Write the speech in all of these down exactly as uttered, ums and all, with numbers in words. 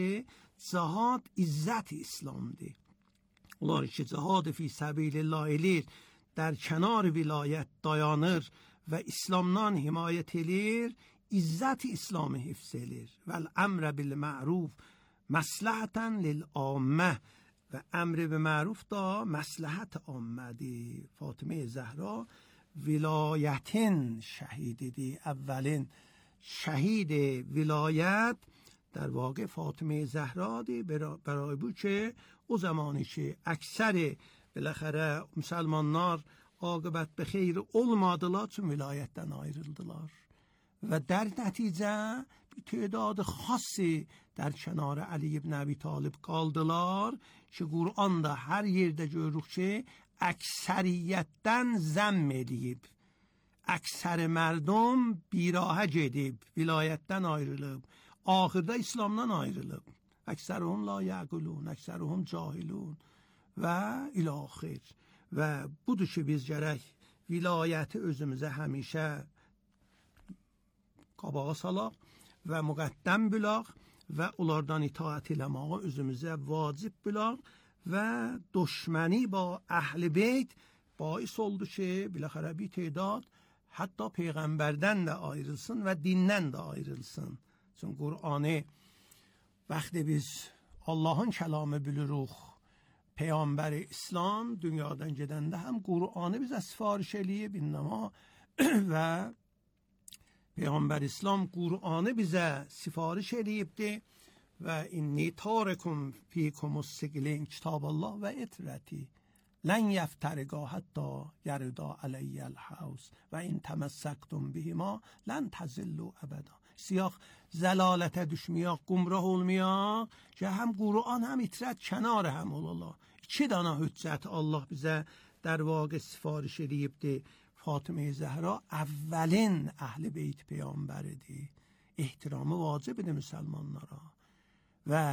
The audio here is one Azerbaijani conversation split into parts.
cihad izzət İslamdır. Onlar ki cihad fi səbilillah elir, در کنار ولایت dayanır və İslamdan himayət edir, izzət İslamı hifz edir. Vəl əmrə bil ma'ruf məsləhətən lil ammə və əmr bi ma'ruf da məsləhət ammədir. Fatimə Zəhra vilayətin şəhididir. Əvvəlin şəhid vilayət در واقع فاطمه زهرا دی، برای bu که o zamani ki əksəri بالاخره مسلمانlar عاقبت به خیر olmadılar چون vilayətdən ayrıldılar و در نتیجه تعداد خاصی در کنار علی ابن ابی طالب qaldılar ki Qur'anda hər yerdə görürük ki əksəriyyətdən zəmm edib, əksər mərdum birahə gedib, vilayətdən ayrılıb, axırda İslamdan ayrılıb. Əksərhum la yəqulun, əksərhum cahilun və ilaxir. Və budur ki biz gərək vilayəti özümüzə həmişə qabağa salaq və müqəddəm bilaq və onlardan itaat eləməyə özümüzə vacib bilaq və düşməni با əhl-i beyt باعث oldu ki biləxərə bir تعداد hətta peyğəmbərdən də ayrılsın və dindən də ayrılsın. Çünki Qur'anı vəqti biz Allahın kəlamı bilirik, Peyğəmbər İslam dünyadan gedəndə həm Qur'anı bizə sifariş eləyib innəma və Peyğəmbər İslam Qur'anı bizə sifariş eləyibdi və inni tarikum fiikumus siqlin kitab Allah və itrəti lən yəftəriqə hətta yərida ələyyəl həvz və in təməssəktum bihima lən təzillu əbəda. Siyaq zəlalətə düşməyək, qumrah olmayaq ki həm Qur'an həm itrət kənarı həm olala. İki dana hüccət Allah bizə در واقع sifariş eləyibdi. Fatimə Zəhra əvvəlin əhl-i beyt peyğəmbəridir. ehtiramı vacibdir müsəlmanlara və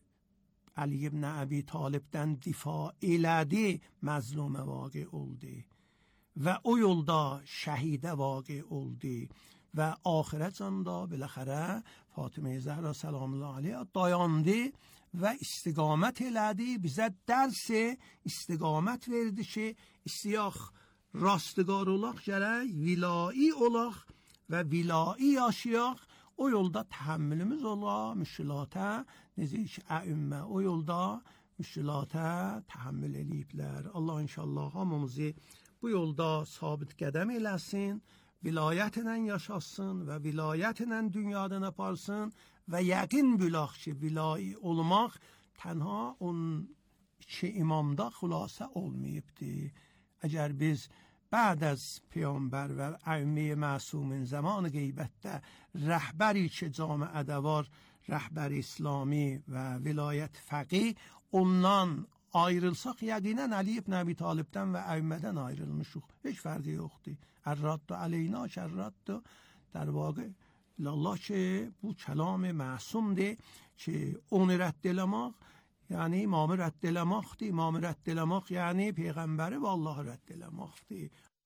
Ali ibn Abi Talibdən difa elədi, məzlumə vaqe oldu və o yolda şəhidə vaqe oldu və axirətcanda biləxərə Fatimə Zəhra səlamullah aleyhə dayandı və istiqamət elədi, bizə dərs istiqamət verdi ki, istiyaq rastgار olaq gərək, vilai olaq və vilai yaşayaq. O yolda təhəmmülümüz ola, müşkilata, necə ki, əimmə o yolda müşkilata təhəmmül eləyiblər. Allah inşallah hamımızı bu yolda sabit qədəm eləsin, vilayətlə yaşasın və vilayətlə dünyadan aparsın və yəqin bilaq ki, vilai olmaq tənha on iki imamda xülasə olmayıbdır. Əgər biz بعد از پیامبر و ائمه معصومین زمان غیبت رهبری که جامعه دوار رهبر اسلامی و ولایت فقیه ondan ayrılsak yəqinən Ali ibn Abi Talibdən və ائمədən ayrılmışıq. Heç fərqi yoxdur. Ər-raddu aleyna şər-raddu در واقع Allah ki bu kəlam məsumdur ki onu rədd eləmək یعنی امام رد eləməkdir. İmam rədd eləmək yəni peyğəmbəri və Allahı rədd eləməkdir.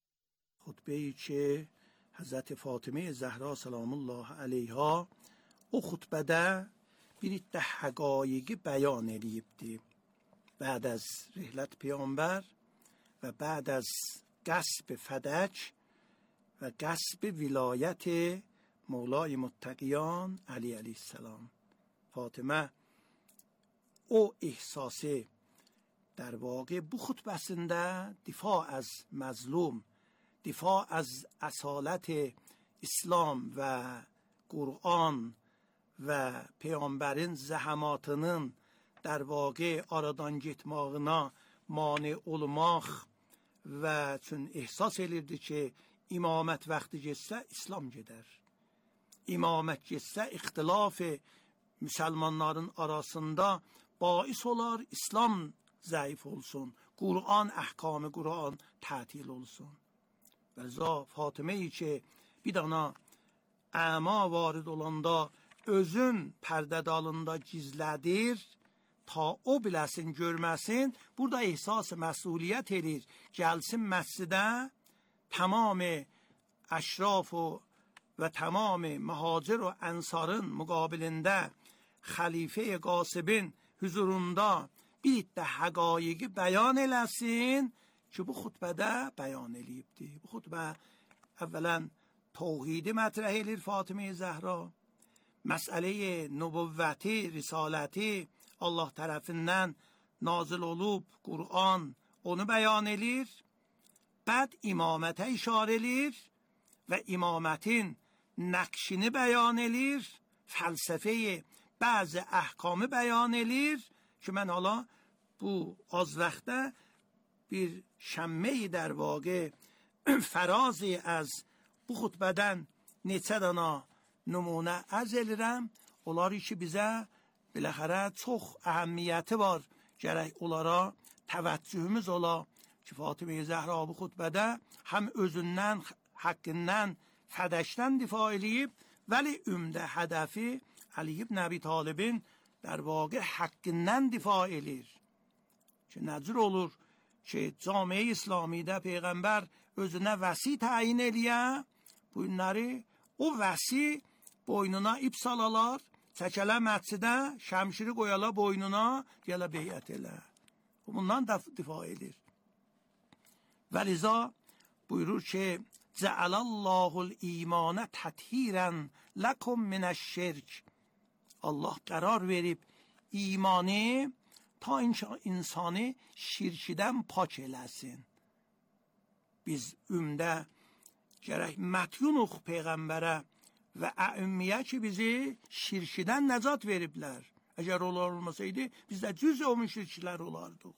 Xutbəyi ki Həzrət Fatimə Zəhra salamullah əleyha o xutbədə bir iddə həqaiqi bəyan eləyibdir. بعد از رحلت پیامبر و بعد از غصب فدک و غصب ولایت مولای متقیان علی علیه السلام. فاطمه o ihsası در واقع bu xutbəsində difa az məzlum, difa az əsalət İslam və Qur'an və Peyğəmbərin zəhəmatının در واقع aradan getmağına mane olmaq və çün ihsas edirdi ki, imamət vaxtı getsə İslam gedər. İmamət getsə ixtilaf müsəlmanların arasında باعث olar İslam zəif olsun, Qur'an əhkamı Qur'an tətil olsun. Və zə Fatimə ki bir dana əma varid olanda özün pərdə dalında gizlədir, ta o biləsin, görməsin, burada ehsas məsuliyyət edir, gəlsin məscidə, tamam əşraf və tamam mühacir və ənsarın müqabilində xəlifə qasibin huzurunda bir iddə həqaiqi bəyan eləsin ki, bu xutbədə bəyan eləyibdir. Bu xutbə əvvələn توحید مطرح eləyir فاطمه زهرا. Məsələ nübüvvəti, risaləti Allah tərəfindən nazil olub, Qur'an onu bəyan eləyir. Bəd imamətə işarə eləyir və imamətin nəqşini bəyan eləyir. Fəlsəfəyi bəzi əhkamı bəyan eləyir ki, mən hala bu az vaxtda bir şəmməyi در واقع فرازی از bu xutbədən neçə dana nümunə ərz edirəm. Onlar ki, bizə biləxərə çox əhəmmiyyəti var. Gərək onlara təvəccühümüz ola ki, Fatimə Zəhra bu xutbədə həm özündən, haqqından, fədəşdən difa eləyib, vəli ümdə hədəfi Ali ibn Əbi Talibin در واقع haqqından difa eləyir. Ki, nəcür olur ki, camiə İslamidə Peyğəmbər özünə vəsi təyin eləyə, bunları o vəsi boynuna ip salalar, çəkələ məscidə, şəmşiri qoyala boynuna, gələ beyət elə. Bundan da difa edir. Və liza buyurur ki, Cəələllahul imanə təthirən ləkum minəşşirk. Allah qərar verib imanı ta insanı şirkidən pak eləsin. Biz ümdə gərək mətyunuq Peyğəmbərə və əümmiyə ki, bizi şirkidən nəcat veriblər. Əgər onlar olmasaydı, biz də cüz o müşriklər olardıq.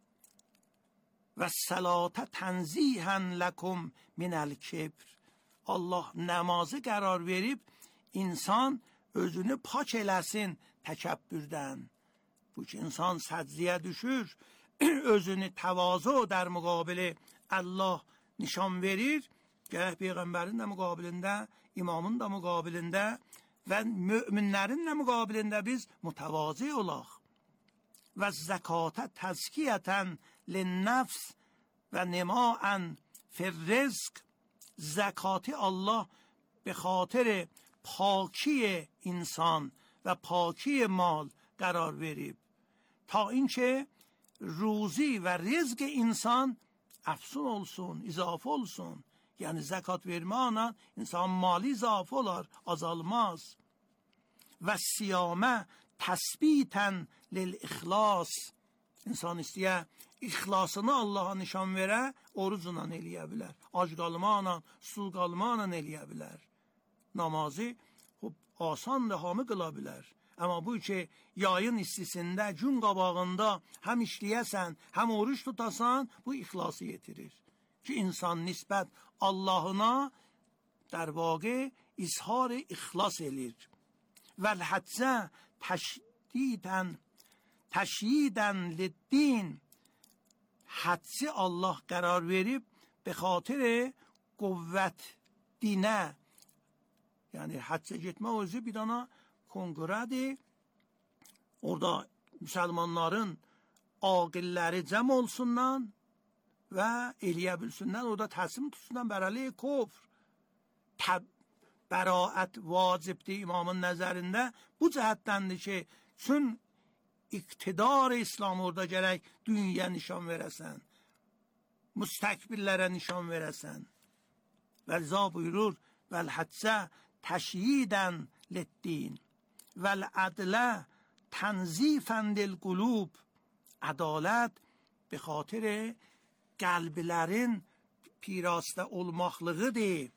Və sələtə tənzihən ləkum minəl kibr. Allah namazı qərar verib, insan özünü pak eləsin təkəbbürdən. Bu ki, insan səcdiyə düşür, özünü təvazu در müqabili Allah nişan verir. Gərək Peyğəmbərin də müqabilində, imamın da müqabilində və müminlərin də müqabilində biz mütəvazi olaq. Və zəkatə təzkiyətən linnəfs və nimaən firrizq. Zəkatı Allah به خاطر پاکی انسان و پاکی مال قرار verib. تا اینکه روزی و رزق انسان افزون olsun, izafe olsun. Yani zekat verməklə insan mali izafe olar, azalmaz. Və siyamə təsbitən lil-ixlas. İnsan istəyə ixlasını Allaha nişan verə, orucla eləyə bilər. Ac qalmaqla, susuz qalmaqla eləyə bilər. Namazı asandır, hamı qıla bilər. Amma bu ki, yayın istisində, gün qabağında həm işləyəsən, həm oruç tutasan, bu ixlası yetirir. Ki, insan nisbət Allahına در واقع izhar ixlas elir. Vəl-həccə təşdidən, təşyidən lid-din. Həcci Allah qərar verib, be xatir quvvət dinə. Yəni, həccə getmə özü bir dana konqrədir. Orada müsəlmanların aqilləri cəm olsundan və eləyə bilsinlər, orada təslim tutsundan bərəli kufr. Təb bəraət vacibdir imamın nəzərində. Bu cəhətdəndir ki, çün iqtidar İslam orada gərək dünya nişan verəsən, müstəkbirlərə nişan verəsən. Və rıza buyurur, vəl-həccə təşyidən lid-din vəl-ədlə tənzifən lil-qulub. Ədalət be xatir qəlblərin pirastə olmaqlığıdır.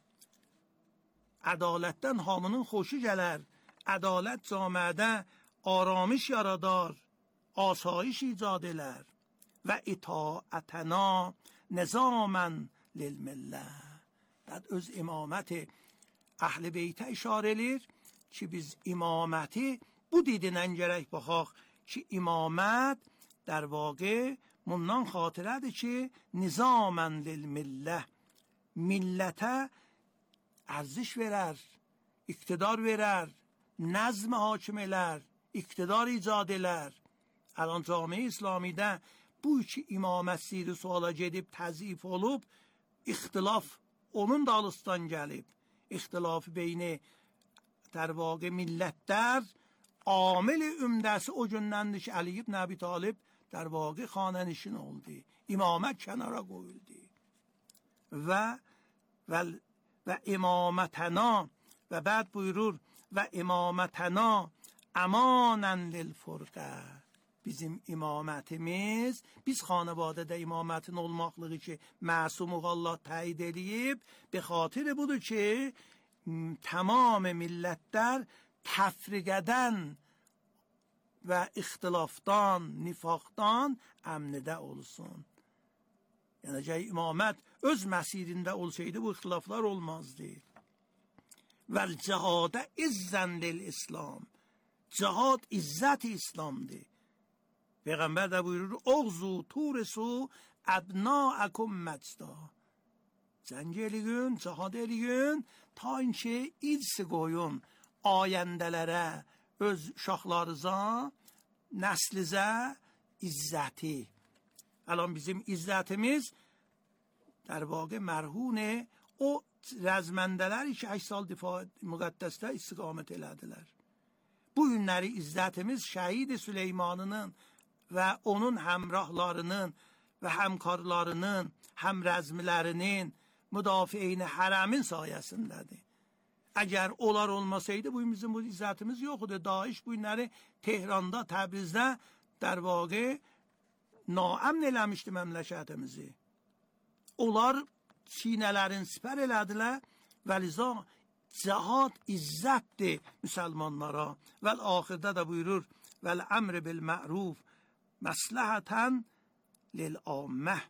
Ədalətdən hamının xoşu gələr. Ədalət camiədə aramış yaradar, asayiş icad elər. Və itaətəna nizamən lil-millə. Bəd öz imaməti əhl-i beytə işarə edir ki, biz imaməti bu didinən gərək baxaq ki, imamət در واقع bundan xatirədir ki, nizamən lil-millə. Millətə ərziş verər, iqtidar verər, nəzm hakim elər, iqtidar icad elər. Ələn camiə İslamidə bu iki imamət siri suala gedib təzif olub, ixtilaf onun dalıstan gəlib. İxtilafı beyni در واقع millətlər عامل ümdəsi o gündəndir ki, Əli ibn Əbi Talib در واقع xanənişin oldu. İmamət kənara qoyuldu. Və və və imamətəna və bəd buyurur və imamətəna əmanən lil furqə. Bizim imamətimiz, biz xanavadədə imamətin olmaqlığı ki, məsumuq Allah təyid edib, به خاطر budur ki, tamam millətlər təfriqədən və ixtilafdan, nifaqdan əmnidə olsun. Yəni ki, imamət öz məsirində olsaydı bu ixtilaflar olmazdı. Vəl cihadə izzən lil İslam. Cihad izzət-i İslamdır. Peyğəmbər də buyurur, oğzu turisu əbnaəkum məcda. Cəng eləyin, cihad eləyin, ta ki irsi qoyun ayəndələrə, öz uşaqlarınıza, nəslizə izzəti. الان bizim izzətimiz در واقع مرهون o rəzməndələr ki, هشت سال difaa müqəddəsdə istiqamət elədilər. Bu günləri izzətimiz şəhid Süleymanının və onun həmrahlarının və həmkarlarının, həmrəzmilərinin, müdafiəyin hərəmin sayəsindədir. Əgər onlar olmasaydı, bu bizim bu izzətimiz yoxdur. Daesh bu günləri Tehranda, Təbrizdə در واقع naəmn eləmişdi məmləkətimizi. Onlar sinələrin sipər elədilər və liza cihad izzətdir müsəlmanlara. Və axirdə də buyurur, vəl əmr bil ma'ruf məsləhətən lil ammə.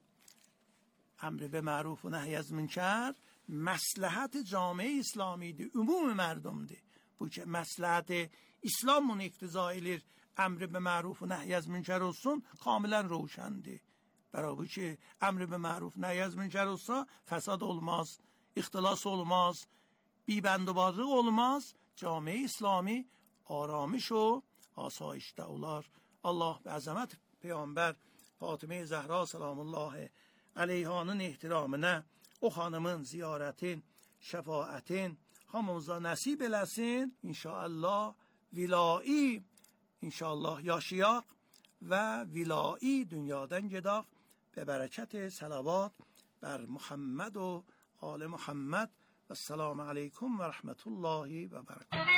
Əmr bil ma'ruf və nəhy az münkər məsləhət camiə İslamidir, ümum mərdumdur. Bu ki, məsləhət İslam bunu iqtiza edir, əmr be məruf və nəhy az münkər olsun, kamilən roşəndir. Bərabər ki, əmr be məruf, nəhy az münkər olsa, fəsad olmaz, ixtilas olmaz, بیبندوبارlıq olmaz, camiə İslami آرامش و آسایشdə olar. Allah və əzəmət Peyğəmbər Fatimə Zəhra salamullahi əleyhanın ehtiramına o xanımın ziyarətin, şəfaətin hamımıza nəsib eləsin. İnşallah vilai İnşallah yaşayaq və vilai dünyadan gedaq به برکت صلوات بر محمد و آل محمد و السلام علیکم و رحمت الله و برکاته.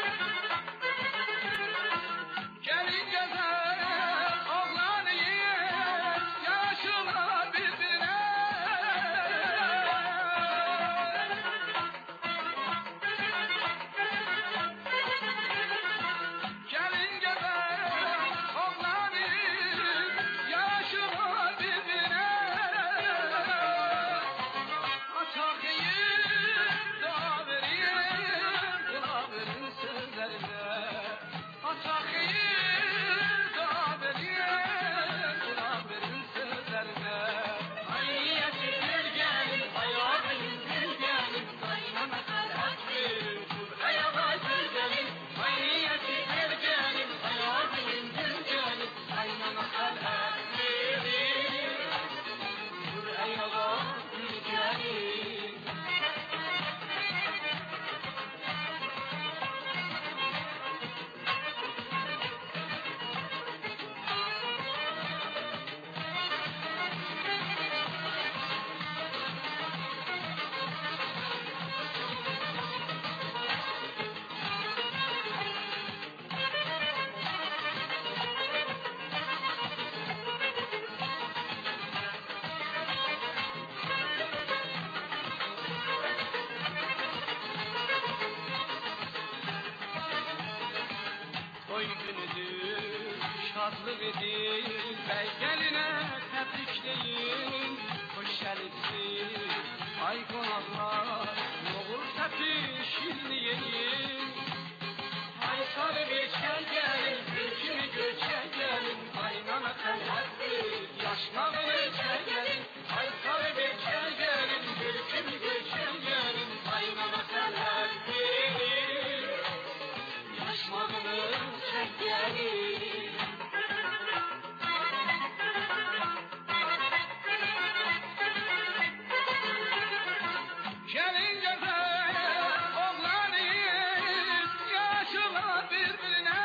Gelin güzel oğlan yiyin şadlıq edin, bəy gəlinə təbrik deyin, xoş gəlibsiz, ay qonaqlar, yoğur səti şirini yeyin. Ay sarı bir çəl gəlin, bir kimi göçə gəlin, ay nana xələtdir, yaşmağını çəl gəlin. Ay sarı bir çəl gəlin, bir kimi göçə gəlin, ay nana xələtdir, yaşmağını çəl gəlin. Gəlin gözəl oğlanıyız, yaşılar bir-birinə.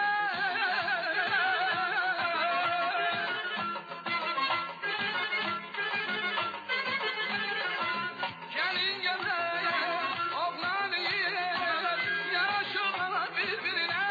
Gəlin gözəl oğlanıyız, yaşılar bir-birinə.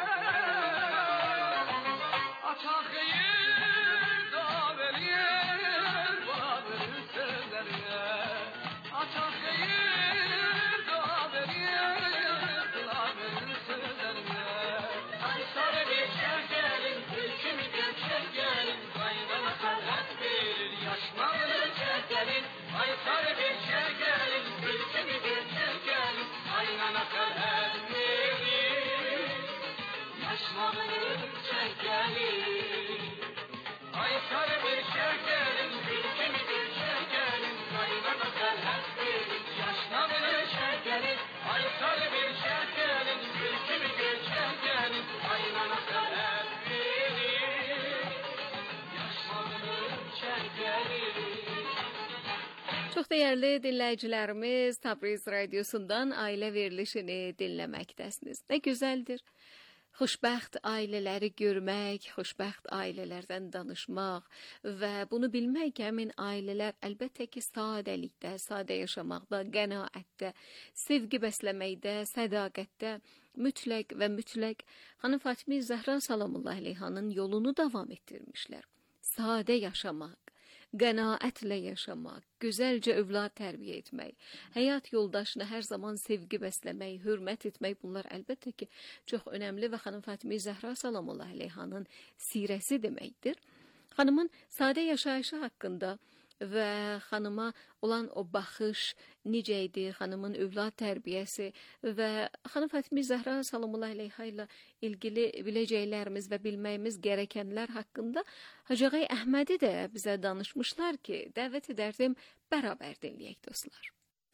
Açaq xeyir dua verir, badır sözlərinə. Açaq xeyir dua verir, dua verir sözlərinə. Ay sarı bir çəl gəlin, bir kimi göçər gəlin, qaynana xələt verir, yaşmağını çəl gəlin. Ay sarı bir çəl gəlin, bir kimi göçər gəlin, qaynana xələt verir, yaşmağını çəl gəlin. Ay sarı bir çəl gəlin, bir kimi göçər gəlin, qaynana xələt verir, yaşmağını çəl gəlin. Ay sarı bir çəl gəlin, bir kimi göçər gəlin, qaynana xələt verir, yaşmağını çəl gəlin. Çox dəyərli dinləyicilərimiz, Təbriz Radiosundan ailə verilişini dinləməkdəsiniz. Nə gözəldir. Xoşbəxt ailələri görmək, xoşbəxt ailələrdən danışmaq və bunu bilmək ki, həmin ailələr əlbəttə ki, sadəlikdə, sadə yaşamaqda, qənaətdə, sevgi bəsləməkdə, sədaqətdə, mütləq və mütləq xanım Fatimi Zəhra salamullahi əleyhanın yolunu davam etdirmişlər. Sadə yaşamaq, qənaətlə yaşamaq, gözəlcə övlad tərbiyə etmək, həyat yoldaşına hər zaman sevgi bəsləmək, hörmət etmək, bunlar əlbəttə ki, çox önəmli və xanım Fatimi Zəhra salamullahi əleyhanın sirəsi deməkdir. Xanımın sadə yaşayışı haqqında və xanıma olan o baxış necə idi, xanımın övlad tərbiyəsi və xanım Fatimi Zəhra salamullahi əleyha ilə ilgili biləcəklərimiz və bilməyimiz gərəkənlər haqqında Hacı Ağay Əhmədi də bizə danışmışlar ki, dəvət edərdim bərabər dinləyək dostlar.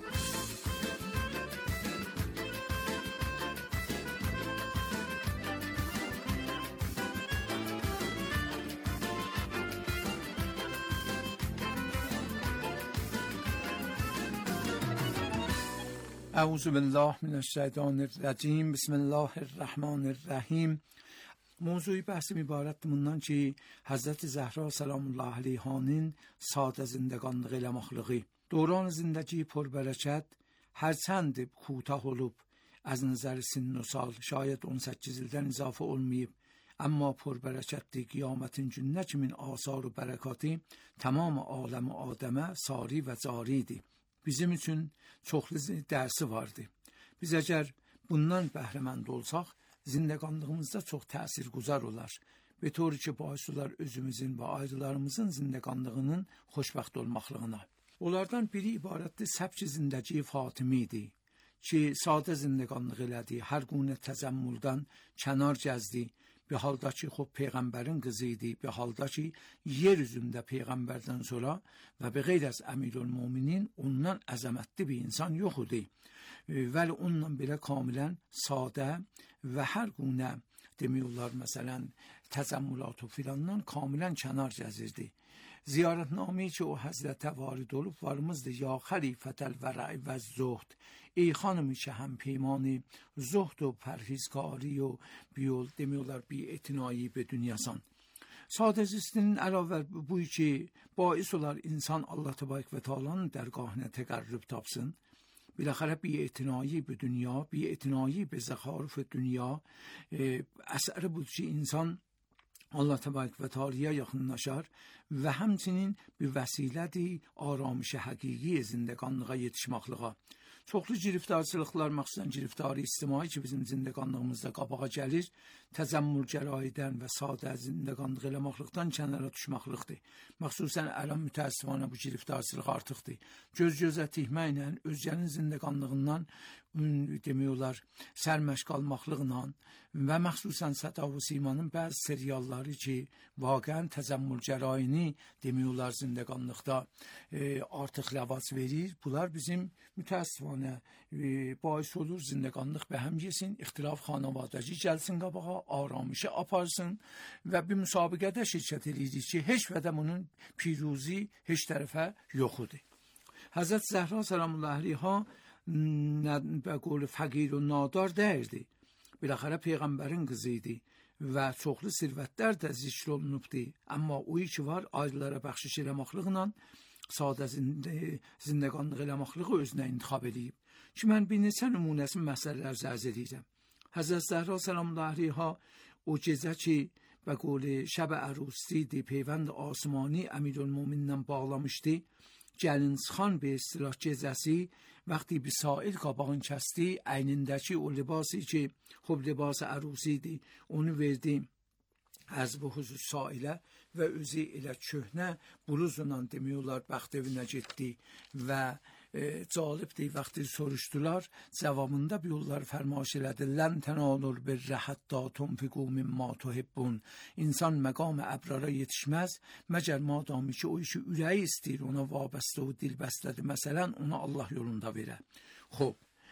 اعوذ بالله من الشیطان الرجیم بسم الله الرحمن الرحیم. موضوعی بحث میبارد bundan ki Hazreti Zəhra salamullahi aleyhanın sadə zindəqanlığı ilə məxluqi. Dövran zindəgi پربرکت هرچند کوتاه olub از نظر سن و سال شاید on səkkiz ildən izafə olmayıb amma پربرکتdir qiyamətin gününə kimin asar و bərəkatı tamam aləm Adəmə sari və caridir. Bizim üçün çoxlu dərsi vardı. Biz əgər bundan bəhrəmənd olsaq, zindəqanlığımızda çox təsir quzar olar. Be təuri ki, bahis olar özümüzün və ayrılarımızın zindəqanlığının xoşbəxt olmaqlığına. Onlardan biri ibarətdir səbki zindəgi Fatimi idi ki, sadə zindəqanlıq elədi, hər qunə təzəmmüldən kənar gəzdi. Bir halda ki, xub Peyğəmbərin qızı idi, bir halda ki, yer üzündə Peyğəmbərdən sonra və bir qeyr az Əmirül-Müminin ondan əzəmətli bir insan yox idi. Vəli onunla belə kamilən sadə və hər qunə demiyorlar, məsələn, təzəmmülatı filandan kamilən kənar gəzirdi. Ziyarətnameyi ki, o həzrətə varid olub varımızdır. Ya xəlifətəl vərəi və zöhd. Ey xanımı ki, həm peymani zöhd و پرهیزکاری و بیول demiyorlar bir etinayı be dünyasan. Sadəzistinin əlavə bu ki, bais olar insan Allah təbarək və Teala'nın dərgahına təqərrüb tapsın. Biləxərə bir etinayı be dünya, bir etinayı be zəxarif dünya əsəri budur ki, insan Allah təbarək və Teala'ya yaxınlaşar və həmçinin bir vəsilədir aramış həqiqi zindəqanlığa yetişməklığa. Çoxlu giriftarçılıqlar, məxsusən giriftari ictimai ki, bizim zindəqanlığımızda qabağa gəlir, təzəmmür gəraydən və sadə zindəqanlıq eləmaqlıqdan kənara düşməklıqdır. Məxsusən ələn mütəəssifanə bu giriftarçılıq artıqdır. Göz-gözə tihməklə, özgənin zindəqanlığından demək olar, sərməşq almaqlıqla və məxsusən Səda və Simanın bəzi serialları ki, vaqəən təzəmmür gərayini demək olar zindəqanlıqda e, artıq ləvac verir. Bunlar bizim mütəəssifanə e, bais olur zindəqanlıq və həm yesin, ixtilaf xanavadəci gəlsin qabağa, aramışı aparsın və bir müsabiqədə şirkət edirik ki, heç vədə bunun piruzi heç tərəfə yoxudur. Həzrət Zəhra səlamullahi əleyha به قول فقیر و نادار derdi. Biləxərə Peyğəmbərin qızı idi və çoxlu sirvətlər də zikr olunubdu. Amma o ki var, ayrılara bəxşiş eləməklıqla sadə zindəqanlıq eləməklığı özünə intiqab edib. Ki, mən bir neçə nümunəsin məsələlər zərz edirəm. Həzrət Zəhra səlamullahi əleyha o gecə ki, به قول شب عروسی دی پیوند آسمانی امیرالمومنین bağlamışdı. Gəlinsxan bir istilah gecəsi وقتی bir sail qabağın kəsdi, əynindəki o libası ki, xub libası ərusidir, onu verdi az bu huzur sailə və özü elə köhnə bluzla demək olar bəxt evinə getdi və e, calibdir, vaxtı soruşdular, cavabında bir yolları fərmaş elədi. Lən tənalur birrə hətta tunfiqu mimma tuhibbun. İnsan məqam əbrara yetişməz, məgər madami ki, o işi ürəyi istəyir, ona vabəstə o dil bəstədi. Məsələn, ona Allah yolunda verə. Xob,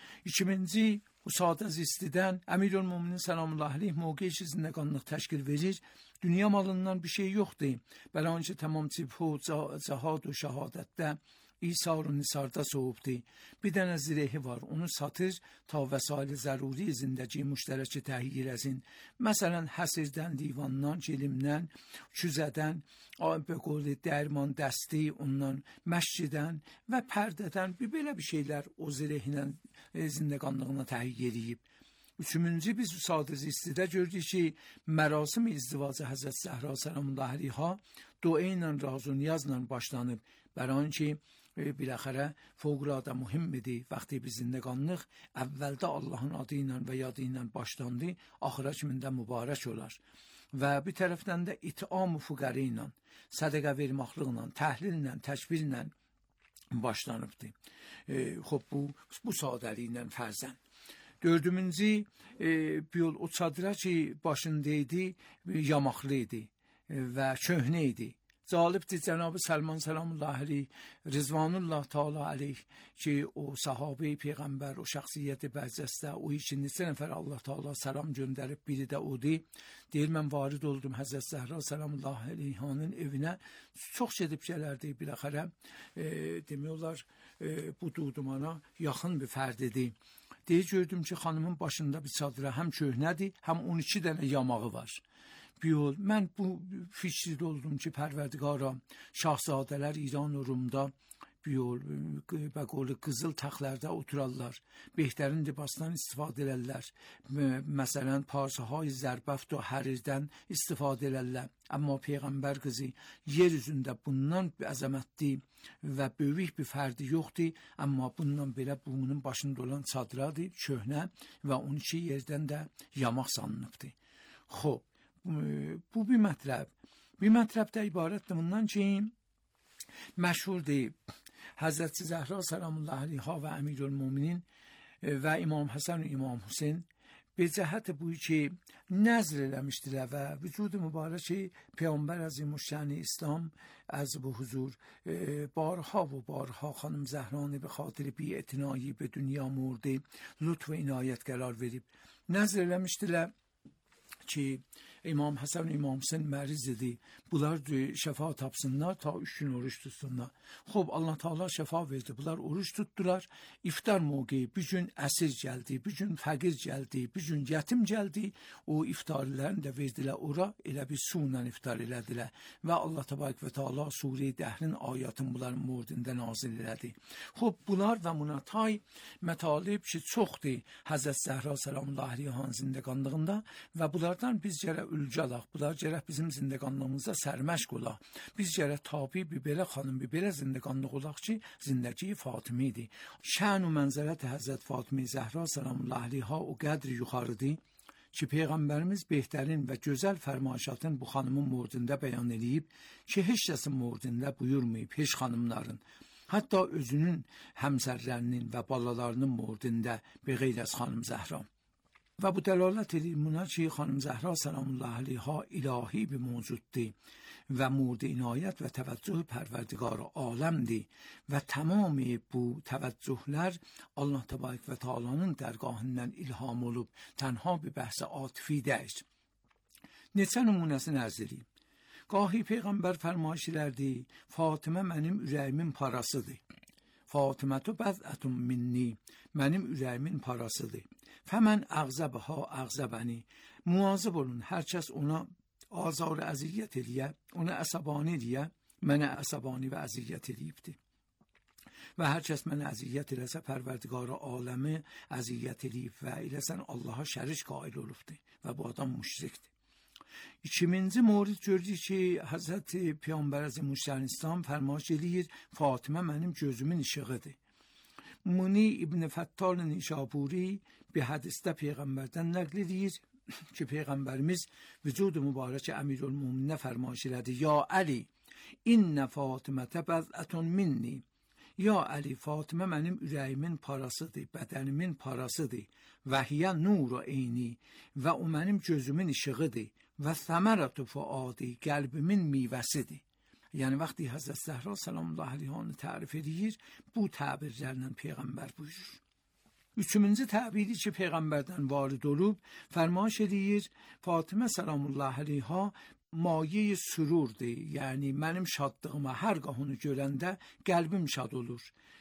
ikinci bu sadə zistidən Əmirülmüminin səlamullahi aleyh mövqeyi ki, zindəqanlıq təşkil verir. Dünya malından bir şey yoxdur. Bəlan ki, tamam cibhu, cəhad və şəhadətdə İsar-ı Nisarda soğubdur. Bir dənə zirehi var, onu satır ta vəsaili zəruri zindəci müştərəki təhiyyə eləsin. Məsələn, həsirdən, divandan, gelimdən, küzədən, bəqoli, dərman, dəsti, ondan, məşqidən və pərdədən bir belə bir şeylər o zirehinə zindəqanlığına təhiyyə eləyib. Üçüncü biz sadə istidə gördük ki, mərasim izdivacı Həzrət Zəhra səlamullahi əleyha dua ilə, razı niyazla başlanıb. Bəran ki, biləxərə fövqəladə mühimdir. Vaxtı biz zindəqanlıq əvvəldə Allahın adı ilə və yadı ilə başlandı, axıra kimində mübarək olar. Və bir tərəfdən də itiam-ı füqərə ilə, sədəqə verməklıqla, təhlillə, təkbirlə başlanıbdır. E, xob, bu, bu sadəliklə fərzən. Dördümüncü e, bir yol o çadıra ki, başındaydı, yamaqlıydı e, və köhnə idi. Calibdir Cənab-ı Səlman səlamullahi aleyh, Rizvanullah Teala aleyh ki, o sahabe Peyğəmbər, o şəxsiyyəti bəzəstə, o iki neçə nəfər Allah Teala səlam göndərib, biri də odur. Deyir, mən varid oldum Həzrət Zəhra səlamullahi aleyhanın evinə, çox gedib gələrdi, biləxərə, e, demək olar, e, bu dudumana yaxın bir fərdidir. Deyir, gördüm ki, xanımın başında bir çadıra həm köhnədir, həm on iki dənə yamağı var. Bir yol, mən bu fikirdə oldum ki, Pərverdigara, şahzadələr İran və Rumda bir yol, bəqolu qızıl taxtlarda oturarlar, behtərin libasdan istifadə elərlər. Məsələn, parçahay zərbəft və hərirdən istifadə elərlər. Amma Peyğəmbər qızı yer üzündə bundan bir əzəmətli və böyük bir fərdi yoxdur, amma bundan belə bunun başında olan çadıradır, köhnə və on iki yerdən də yamaq sanılıbdır. Xob, bu bir mətləb. Bir mətləb də ibarətdir bundan ki, məşhurdur Həzrət Zəhra səlamullahi aleyha və Əmirülmüminin və İmam Həsən və İmam Hüseyn bir cəhət bu ki, nəzr eləmişdilər və vücud mübarəki Peyğəmbər Əzimüşşəni İslam از bu حضور بارها و بارها خانم زهرانی به خاطر بی اعتنایی به دنیا مرده لطف و عنایت قرار verib nəzr eləmişdilər ki, İmam Həsən və İmam Hüseyn məriz idi. Bunlar şəfa tapsınlar, ta üç gün oruç tutsunlar. Xob, Allah Teala şəfa verdi. Bunlar oruç tutdular. İftar mövqeyi, bir gün əsir gəldi, bir gün fəqir gəldi, bir gün yetim gəldi. O iftarilərini də verdilər ora, elə bir su ilə iftar elədilər. Və Allah Təbarək və Teala Sure-i Dəhrin ayatın bunların murdində nazil elədi. Xob, bunlar və munatay mətalib ki, çoxdur Həzrət Zəhra səlamullahi aleyhanın zindəqanlığında və bunlardan biz gələ ülcəlaq. Bunlar gərək bizim zindəqanlığımızda sərməşq ola. Biz gərək tabi bir belə xanım, bir belə zindəqanlıq olaq ki, zindəki Fatimə idi. Şən və mənzərət Həzrət Fatimə Zəhra salamullahi əleyha o qədri yuxarıdır ki, Peyğəmbərimiz behtərin və gözəl fərmaişatın bu xanımın mordində bəyan edib ki, heç kəsin mordində buyurmayıb, heç xanımların. Hətta özünün həmsərlərinin və balalarının mordində beğeyr az xanım Zəhra. Və bu dəlalət edir buna ki, xanım Zəhra salamullahi əleyha ilahi bir mövcuddur və murd inayət və təvəccüh pərverdigar aləmdir və tamamı bu təvəccühlər Allah təbarək və Teala'nın dərgahından ilham olub tənha bir bəhs atifi deyil. Neçə nümunəsini ərz edeyim. Gahi Peyğəmbər fərmayış elərdi, Fatimə mənim ürəyimin parasıdır. Fatimətü bəzətun minni, mənim ürəyimin parasıdır. Fəmən əğzəbəhə əğzəbəni, muazib olun, hər kəs ona azar əziyyət eləyə, ona əsabani eləyə, mənə əsabani və əziyyət eləyibdir. Və hər kəs mənə əziyyət eləsə, pərverdigarı aləmi əziyyət eləyib və eləsən Allaha şərik qail olubdur və bu adam müşrikdir. İkinci mورد gördük ki, Həzrət Peyğəmbər Əzimüşşan İslam fərmaş eləyir, Fatimə mənim gözümün işığıdır. Muni İbn Fəttal Nişapuri bir hədisdə Peyğəmbərdən nəql edir ki, Peyğəmbərimiz vücud mübarək Əmirülmüminə fərmaş elədi. Ya Əli, innə Fatimətə bəzətun minni. Ya Əli, Fatimə mənim ürəyimin parasıdır, bədənimin parasıdır. Və hiyə nur eyni və o mənim gözümün işığıdır. Və səmərətü fuadi, qəlbimin meyvəsidir. Yəni, vaxtı Həzrət Zəhra salamullahi əleyhanı tərif edir, bu təbirlərlə Peyğəmbər buyurur. Üçüncü təbiri ki, Peyğəmbərdən varid olub, fərmaş edir, Fatimə salamullahi əleyha maye sürurdur. Yəni, mənim şadlığıma hər qah onu görəndə qəlbim şad olur.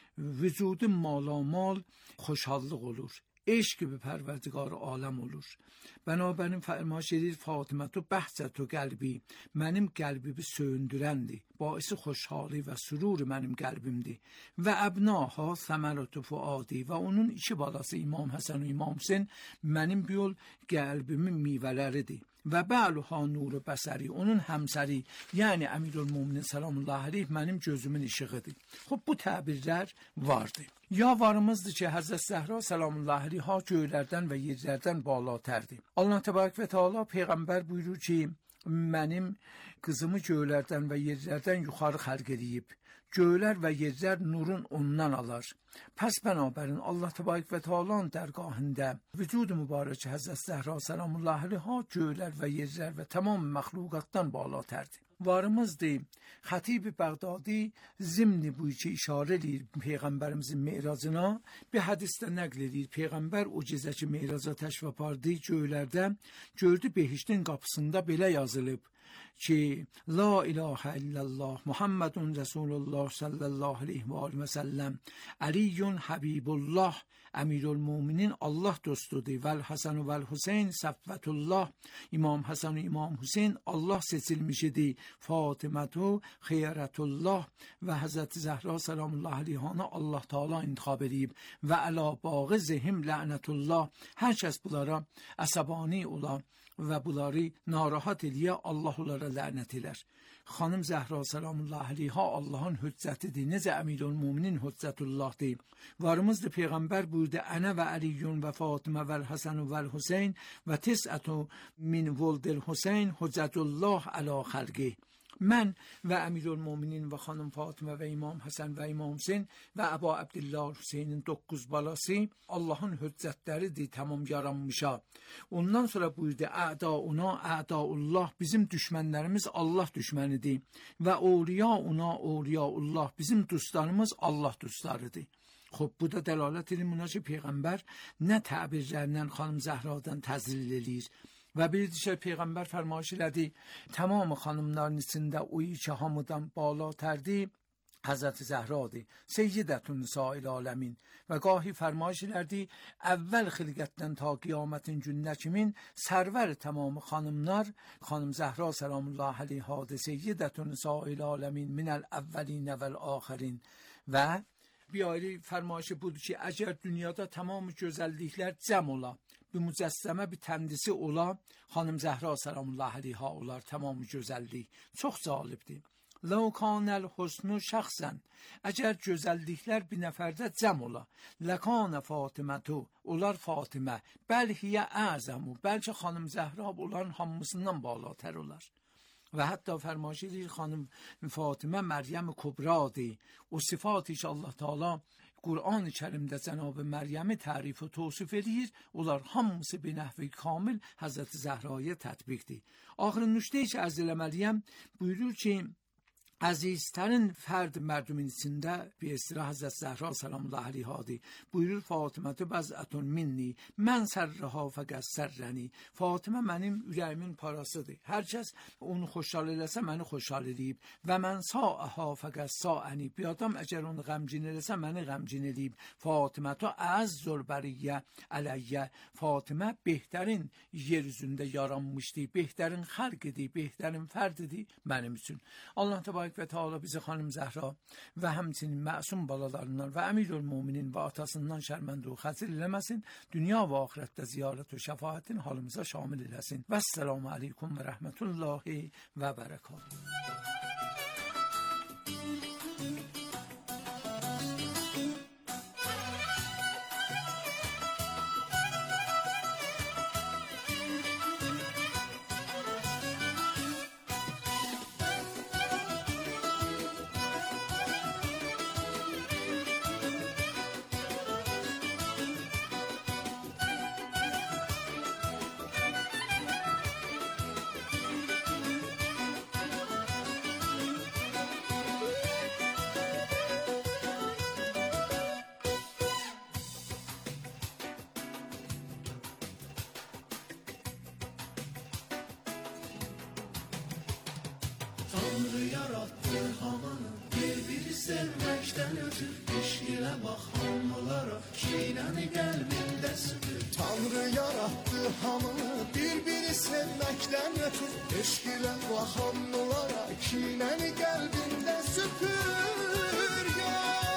Vücudum malamal xoşhallıq olur. Eşq gibi pərverdigar aləm olur. Bənabərin fərmaş edir, Fatimətü bəhcətü qəlbi, mənim qəlbimi söyündürəndir. Baisi xoşhalı və sürur mənim qəlbimdir. Və əbnaha səmərətü fuadi və onun iki balası İmam Həsən və İmam Hüseyn mənim bir yol qəlbimin meyvələridir. Və bəluha nuru bəsəri, onun həmsəri, yəni Əmirülmüminin salamullahi əleyh mənim gözümün işığıdır. Xub, bu təbirlər vardır. Ya varımızdır ki, Həzrət Zəhra salamullahi əleyha göylərdən və yerlərdən balatərdir. Allah təbarək və Teala Peyğəmbər buyurur ki, mənim qızımı göylərdən və yerlərdən yuxarı xəlq edib. Göylər və yerlər nurun ondan alar. Pəs bənabərin Allah təbarək və Teala'nın dərgahında vücud mübarək Həzrət Zəhra salamullahi əleyha göylər və yerlər və tamam məxluqatdan balatərdir. Varımızdır, Xatib Bəğdadi zimni bu iki işarə edir Peyğəmbərimizin meyracına, bir hədisdə nəql edir. Peyğəmbər o gecə ki meyraca təşrif apardı göylərdə, gördü behiştin qapısında belə yazılıb ki, La ilahə illallah, Muhammedun Resulullah sallallahu aleyhi və səlləm, Əliyyun Habibullah, Əmirülmüminin Allah dostudur, Vəl Həsən vəl Hüseyn, Səffətullah, İmam Həsən və İmam Hüseyn Allah seçilmişidir, Fatimətü Xeyrətullah və Həzrəti Zəhra salamullahi əleyhanı Allah Teala intixab edib və əla bağı zəhim lənətullah, hər kəs bunlara əsəbani ola və bunları narahat eləyə Allah onlara lənət elər. Xanım Zəhra salamullahi əleyha Allahın hüccətidir. Necə Əmirülmüminin hüccətullahdır. Varımızdır Peyğəmbər buyurdu, Ənə və Əliyyun və Fatimə vəl Həsən vəl Hüseyn və tisətü min voldil Hüseyn hüccətullah əla xəlqi. Mən və Əmirülmüminin və xanım Fatimə və İmam Həsən və İmam Hüseyn və Əba Əbdillah Hüseynin dokuz balası Allahın hüccətləridir, tamam yaranmışa. Ondan sonra buyurdu, Ədauna, Ədaullah, bizim düşmənlərimiz Allah düşmənidir və Ovliyauna, Ovliyaullah, bizim dostlarımız Allah dostlarıdır. Xub, bu da dəlalət edir buna ki, Peyğəmbər nə təbirlərlə xanım Zəhradan təzlil edir. Və bir dişə Peyğəmbər fərmaş elədi, tamamı xanımların içində o iki hamıdan balatərdi, Həzrəti Zəhradır, Seyyidətun Nisa'il aləmin və qahi fərmaş elədi, əvvəl xilqətdən ta qiyamətin gününə kimin sərvər tamamı xanımlar, xanım Zəhra salamullahi əleyhadır, Seyyidətun Nisa'il aləmin minəl əvvəlinə vəl axərin və bir ayrı fərmayışı budur ki, əgər dünyada tamamı gözəlliklər cəm ola, bir mücəssəmə, bir təndisi ola, xanım Zəhra səlamullah əleyha olar, tamamı gözəllik. Çox cəlibdir. لو کان الحسن شخصا اگر gözəlliklər bir nəfərdə cəm ola لکان فاطمه olar Fatimə bəl hiyə əzəmu bəlkə xanım Zəhra onların hamısından balatər olar. Və hətta fərmaş edir xanım Fatimə Məryəm Kübradır. O sifatı Allah Teala Qur'an-ı Kərimdə Cənab-ı Məryəmi tərif və tövsif edir. Onlar hamısı bir nəhvi kamil Həzrəti Zəhraya tətbiqdir. Axırın nüştəyi ki, ərz eləməliyəm, buyurur ki, əziztərin fərd mərdumin içində bir istirah Həzrət Zəhra səlamullah əleyhadır. Buyurur Fatimətü bəzətun minni, mən sərrəha fəqəz sərrəni. Fatimə mənim ürəyimin parasıdır. Hər kəs onu xoşhal eləsə məni xoşhal eləyib. Və mən saəhə fəqəz saəni. Bir adam əgər onu qəmcin eləsə məni qəmcin eləyib. Fatimətü əzzul bəriyyə ələyyə. Fatimə behtərin yer üzündə yaranmışdır. Behtərin xəlqidir, behtərin fərdidir mənim üçün. Allah təbarək və Teala bizi xanım Zəhra və həmçinin məsum balalarından və əmirül-müminin və atasından şərməndə və xəcil eləməsin, dünya və axirətdə ziyarət və şəfaətin halımıza şamil eləsin. Vəssalamu aleykum və rəhmətullahi və bərəkatuhu. Tanrı yarattı hamını bir-biri sevməkdən ötür. İşq ilə bax hamılara kinəni qəlbində süpür. Tanrı yarattı hamını bir-biri sevməkdən ötür. İşq ilə bax hamılara kinəni qəlbində süpür. Ya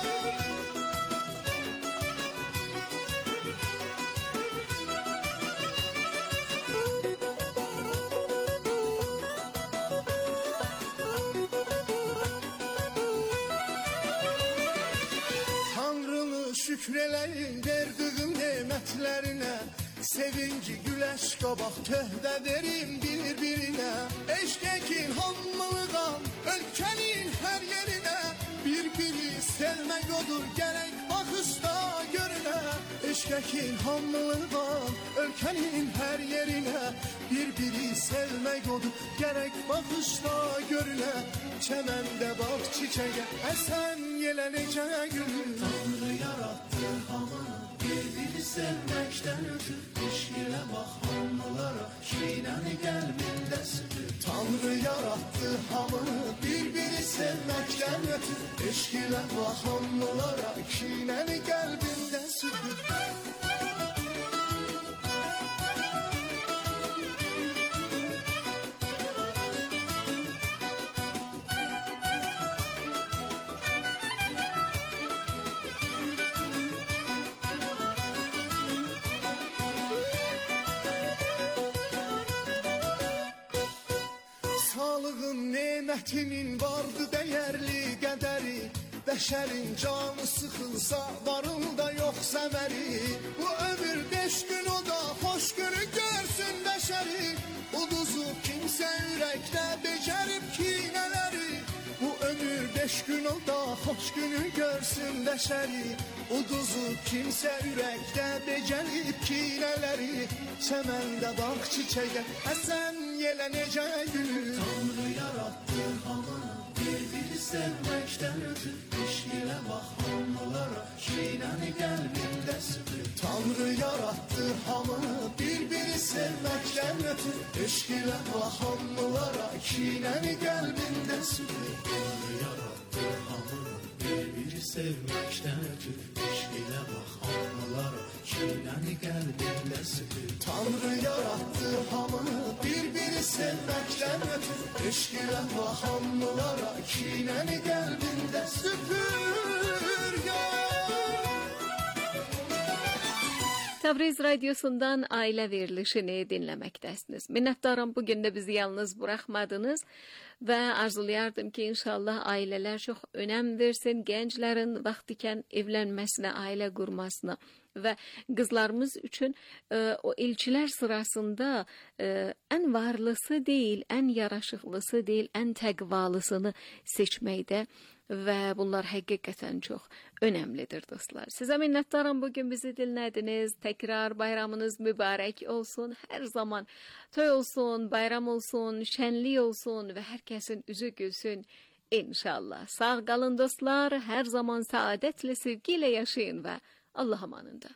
şükür eləyin verdiğim nemətlərinə. Sevinci güləş qabaq töhdə verin bir-birinə. Eşq ekin hamılıqan ölkənin hər yerinə. Bir-biri sevmək odur gərək baxışda görünə. Eşq ekin hamılıqan ölkənin hər yerinə. Bir-biri sevmək odur gərək baxışda görünə. Çəməndə bax çiçəyə əsən yelənəcə gülür. Tanrı yarattı hamını bir-biri sevməkdən ötür. İşq ilə bax hamılara kinəni qəlbində süpür. Tanrı yarattı hamını bir-biri sevməkdən ötür. İşq ilə bax hamılara kinəni qəlbində süpür. Sağlığın nemətinin vardı dəyərli qədəri. Bəşərin canı sıxılsa varında yox səməri. Bu ömür beş gün o da xoş günü görsün bəşəri. Uduzub kimsə ürəkdə becərib kinələri. Bu ömür beş gün o da xoş günü görsün bəşəri. Uduzub kimsə ürəkdə becərib kinələri. Çəməndə bax çiçəyə əsən yelənəcə gülür. Tanrı yarattı hamını bir-biri sevməkdən ötür. İşq ilə bax hamılara kinəni qəlbində süpür. Tanrı yarattı hamını bir-biri sevməkdən ötür. İşq ilə bax hamılara kinəni qəlbində süpür. Tanrı yarattı hamını bir-biri sevməkdən ötür. İşq ilə bax hamılara kinəni qəlbində süpür. Tanrı yarattı hamını bir-biri sevməkdən ötür. İşq ilə bax hamılara kinəni qəlbində süpür. Ya Təbriz radiosundan ailə verilişini dinləməkdəsiniz. Minnətdaram, bugün də bizi yalnız buraxmadınız və arzulayardım ki, inşallah ailələr çox önəm versin gənclərin vaxtikən evlənməsinə, ailə qurmasına və qızlarımız üçün e, o elçilər sırasında e, ən varlısı deyil, ən yaraşıqlısı deyil, ən təqvalısını seçməkdə və bunlar həqiqətən çox önəmlidir dostlar. Sizə minnətdaram, bugün bizi dinlədiniz. Təkrar bayramınız mübarək olsun. Hər zaman toy olsun, bayram olsun, şənlik olsun və hər kəsin üzü gülsün inşallah. Sağ qalın dostlar. Hər zaman saadətlə, sevgiyle yaşayın və Allah amanında.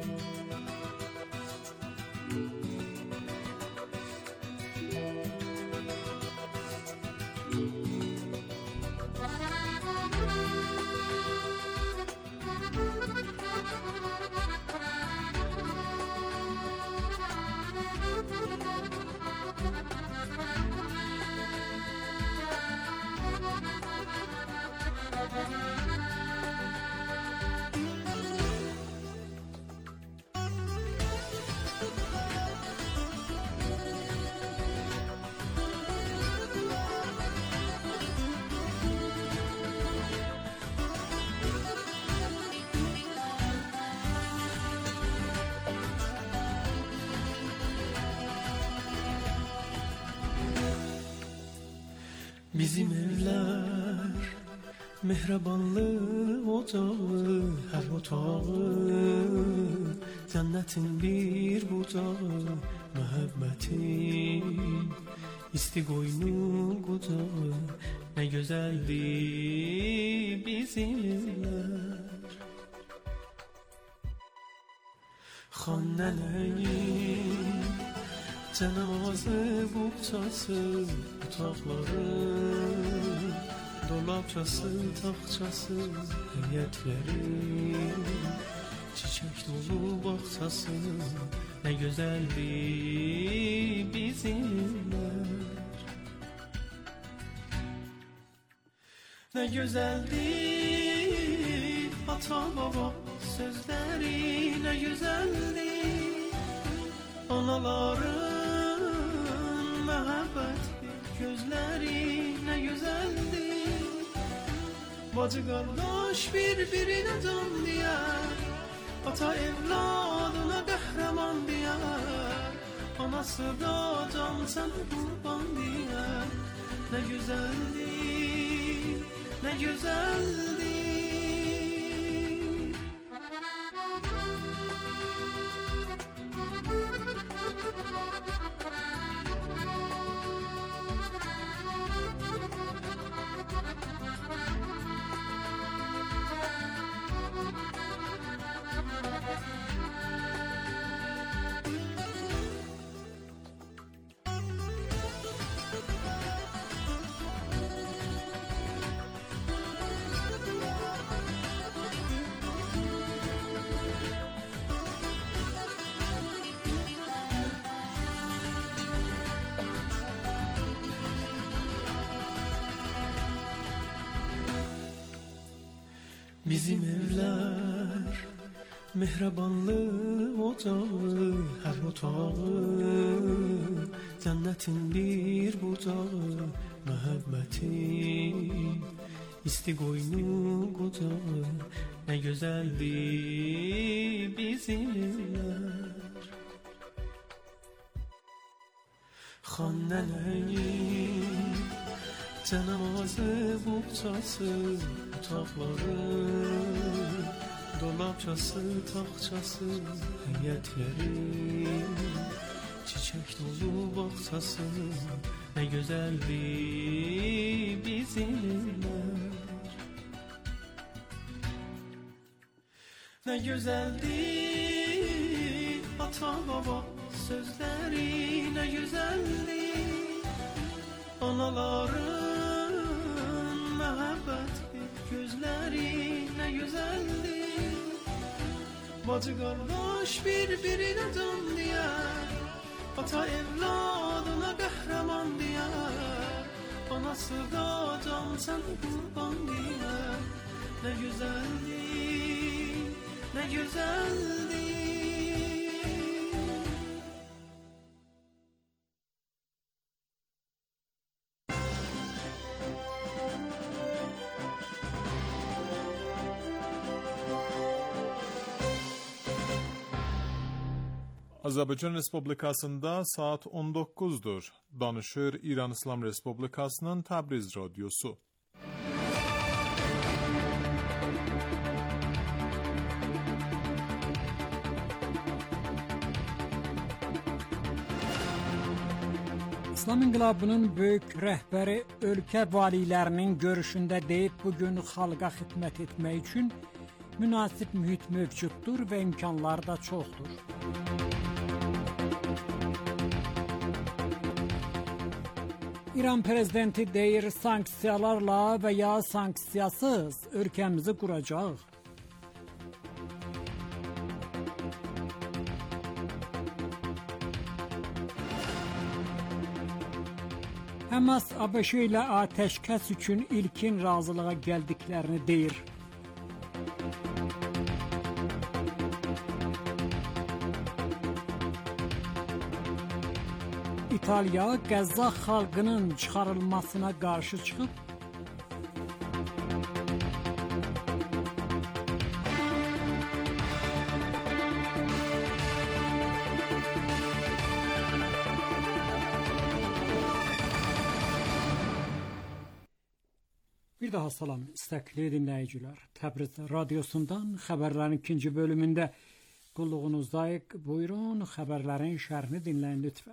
Bizim evler mehribanlık ocağı, her otağı cennetin bir bucağı, muhabbetin istigoynu kucağı. Ne güzeldi bizim evler. Xannələyin cənazə buqçası, otaqları, dolapçası, taxçası, həyətləri, çiçək dolu bağçası. Nə gözəldi bizim evlər. Nə gözəldi ata baba sözləri, nə gözəldi anaların məhəbbət gözləri, nə gözəldi bacı qardaş bir-birinə can deyər, ata evladına qəhrəman deyər, anası da can sənə qurban deyər. Nə gözəldi, nə gözəldi. Bizim evler mehribanlık ocağı, her otağı cennetin bir bucağı, muhabbetin istigoynu kucağı. Ne güzeldi bizim evler. Xannələyin cənazə buqçası, otaqları, dolapçası, taxçası, həyətləri, çiçək dolu bağçası. Nə gözəldi bizim evlər. Nə gözəldi ata baba sözləri, nə gözəldi anaların məhəbbət gözləri, nə gözəldi bacı qardaş bir-birinə can deyər, ata evladına qəhrəman deyər, anası da can sənə qurban deyər. Nə gözəldi, nə gözəldi. Azərbaycan Respublikasında saat on dokuzdur. Danışır İran İslam Respublikasının Təbriz Radyosu. İslam İnqilabının böyük rəhbəri ölkə valilərinin görüşündə deyib, bugün xalqa xidmət etmək üçün münasib mühit mövcuddur və imkanlar da çoxdur. İran prezidenti deyir, sanksiyalarla və ya sanksiyasız ölkəmizi quracaq. Həmas ABŞ ilə atəşkəs üçün ilkin razılığa gəldiklərini deyir. İtaliya Qəzza xalqının çıxarılmasına qarşı çıxıb. Bir daha salam istəkli dinləyicilər. Təbriz Radyosundan xəbərlərin ikinci bölümündə qulluğunuzdayıq. Buyurun, xəbərlərin şərhini dinləyin lütfən.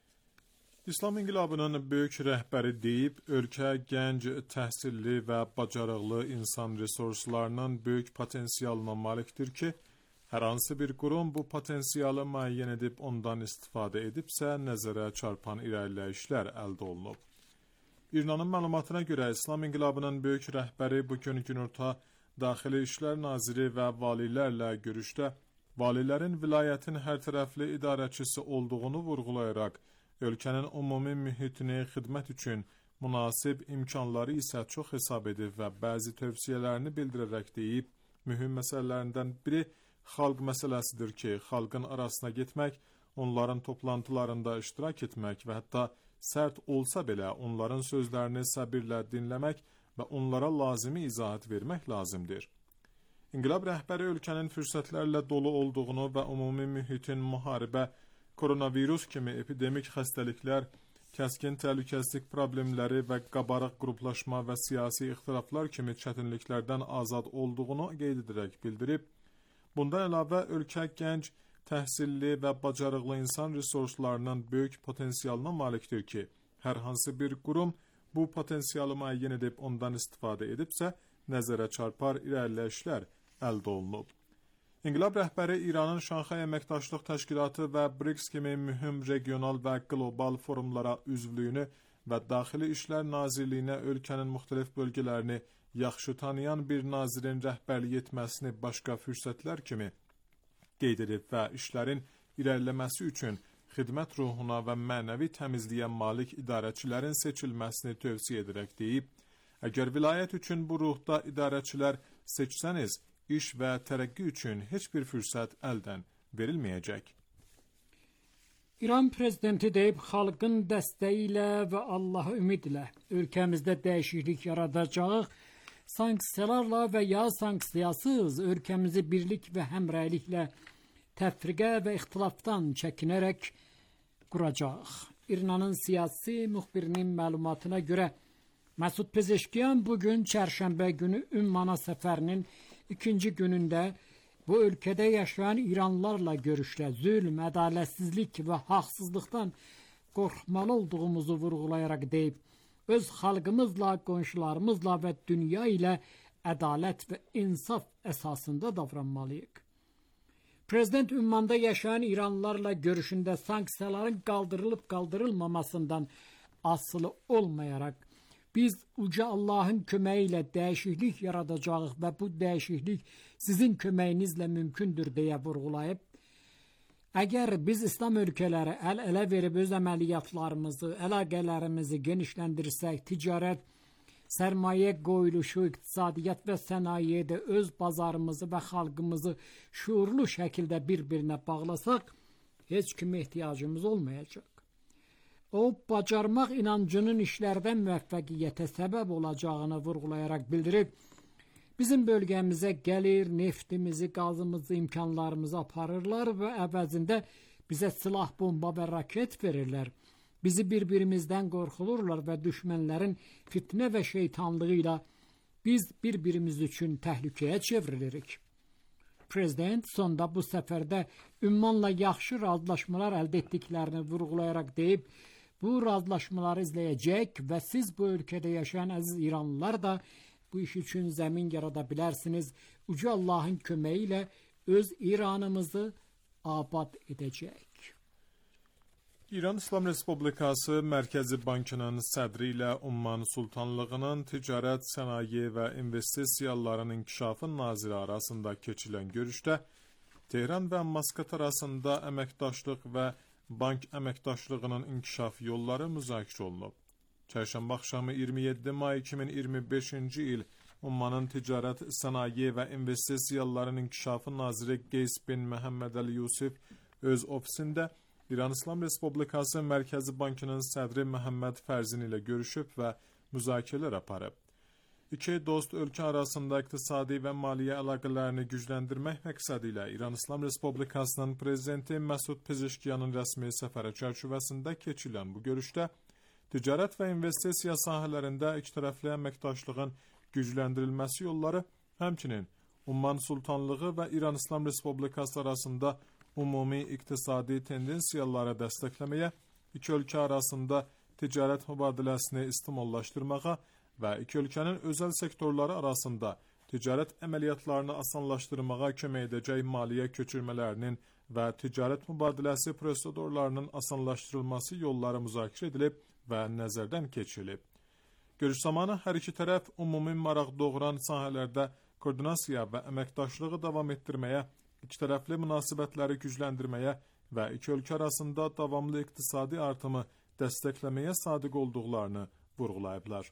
İslam İnqilabının böyük rəhbəri deyib, ölkə gənc, təhsilli və bacarıqlı insan resurslarının böyük potensialına malikdir ki, hər hansı bir qurum bu potensialı müəyyən edib ondan istifadə edibsə, nəzərə çarpan irəliləyişlər əldə olunub. İranın məlumatına görə İslam İnqilabının böyük rəhbəri bugün günorta Daxili İşlər Naziri və valilərlə görüşdə valilərin vilayətin hər tərəfli idarəçisi olduğunu vurğulayaraq, ölkənin ümumi mühitini xidmət üçün münasib imkanları isə çox hesab edib və bəzi tövsiyələrini bildirərək deyib, mühüm məsələlərindən biri xalq məsələsidir ki, xalqın arasına getmək, onların toplantılarında iştirak etmək və hətta sərt olsa belə onların sözlərini səbirlə dinləmək və onlara lazımi izahat vermək lazımdır. İnqilab rəhbəri ölkənin fürsətlərlə dolu olduğunu və ümumi mühitin müharibə, koronavirus kimi epidemik xəstəliklər, kəskin təhlükəsizlik problemləri və qabarıq qruplaşma və siyasi ixtilaflar kimi çətinliklərdən azad olduğunu qeyd edərək bildirib, bundan əlavə ölkə gənc, təhsilli və bacarıqlı insan resurslarının böyük potensialına malikdir ki, hər hansı bir qurum bu potensialı müəyyən edib ondan istifadə edibsə, nəzərə çarpar irəliləyişlər əldə olunub. İnqilab rəhbəri İranın Şanxay Əməkdaşlıq Təşkilatı və BRICS kimi mühüm regional və qlobal forumlara üzvlüyünü və Daxili İşlər Nazirliyinə ölkənin müxtəlif bölgələrini yaxşı tanıyan bir nazirin rəhbərlik etməsini başqa fürsətlər kimi qeyd edib və işlərin irəliləməsi üçün xidmət ruhuna və mənəvi təmizliyə malik idarəçilərin seçilməsini tövsiyə edərək deyib, əgər vilayət üçün bu ruhda idarəçilər seçsəniz, iş və tərəqqi üçün heç bir fürsət əldən verilməyəcək. İran prezidenti deyib, xalqın dəstəyi ilə və Allaha ümidlə ölkəmizdə dəyişiklik yaradacaq, sanksiyalarla və ya sanksiyasız ölkəmizi birlik və həmrəyliklə təfriqə və ixtilafdan çəkinərək quracaq. İranın siyasi müxbirinin məlumatına görə Məsud Pezeşkiyan bugün çərşənbə günü Ümmana səfərinin ikinci günündə bu ölkədə yaşayan İranlılarla görüşdə zülm, ədalətsizlik və haqsızlıqdan qorxmalı olduğumuzu vurğulayaraq deyib, öz xalqımızla, qonşularımızla və dünya ilə ədalət və insaf əsasında davranmalıyıq. Prezident Ümmanda yaşayan İranlılarla görüşündə sanksiyaların qaldırılıb qaldırılmamasından asılı olmayaraq, biz uca Allahın köməyi ilə dəyişiklik yaradacağıq və bu dəyişiklik sizin köməyinizlə mümkündür deyə vurğulayıb, əgər biz İslam ölkələri əl-ələ verib öz əməliyyatlarımızı, əlaqələrimizi genişləndirsək, ticarət, sərmayə qoyuluşu, iqtisadiyyat və sənayedə öz bazarımızı və xalqımızı şuurlu şəkildə bir-birinə bağlasaq, heç kimə ehtiyacımız olmayacaq. O, bacarmaq inancının işlərdən müvəffəqiyyətə səbəb olacağını vurğulayaraq bildirib, bizim bölgəmizə gəlir, neftimizi, qazımızı, imkanlarımızı aparırlar və əvəzində Bize silah, bomba ve raket verirler. Bizi birbirimizden korkulurlar ve düşmanların fitne ve şeytanlığıyla biz birbirimiz için tehlikeye çevrilirik. Prezident sonda bu seferde ümmanla yaxşı razılaşmalar elde ettiklerini vurgulayarak deyip, bu razılaşmaları izleyecek ve siz bu ülkede yaşayan aziz İranlılar da bu iş için zemin yaratabilirsiniz. Ucu Allah'ın kömeğiyle öz İran'ımızı abad edecek. İran İslam Respublikası Mərkəzi Bankının sədri ilə Umman Sultanlığının ticarət, sənaye və investisiyaların inkişafı naziri arasında keçilən görüşdə Tehran və Maskat arasında əməkdaşlıq və bank əməkdaşlığının inkişaf yolları müzakirə olunub. Çərşənbə axşamı iyirmi yeddi may iki min iyirmi beşinci il Ummanın ticarət, sənaye və investisiyaların inkişafı naziri Qeys bin Məhəmməd Əli Yusif öz ofisində İran İslam Respublikası Mərkəzi Bankının sədri Məhəmməd Fərzin ilə görüşüb və müzakirələr aparıb. İki dost ölkə arasında iqtisadi və maliyyə əlaqələrini gücləndirmək məqsədi ilə İran İslam Respublikasının prezidenti Məsud Pezeşkiyanın rəsmi səfəri çərçivəsində keçilən bu görüşdə ticarət və investisiya sahələrində ikitərəfli əməkdaşlığın gücləndirilməsi yolları, həmçinin Umman Sultanlığı və İran İslam Respublikası arasında umumi iqtisadi tendensiyaları dəstəkləməyə, iki ölkə arasında ticarət mübadiləsini stimullaşdırmağa və iki ölkənin özəl sektorları arasında ticarət əməliyyatlarını asanlaşdırmağa kömək edəcək maliyyə köçürmələrinin və ticarət mübadiləsi prosedurlarının asanlaşdırılması yolları müzakirə edilib və nəzərdən keçirilib. Görüş zamanı hər iki tərəf umumi maraq doğuran sahələrdə koordinasiya və əməkdaşlığı davam etdirməyə, İki tərəfli münasibətləri gücləndirməyə və iki ölkə arasında davamlı iqtisadi artımı dəstəkləməyə sadiq olduqlarını vurğulayıblar.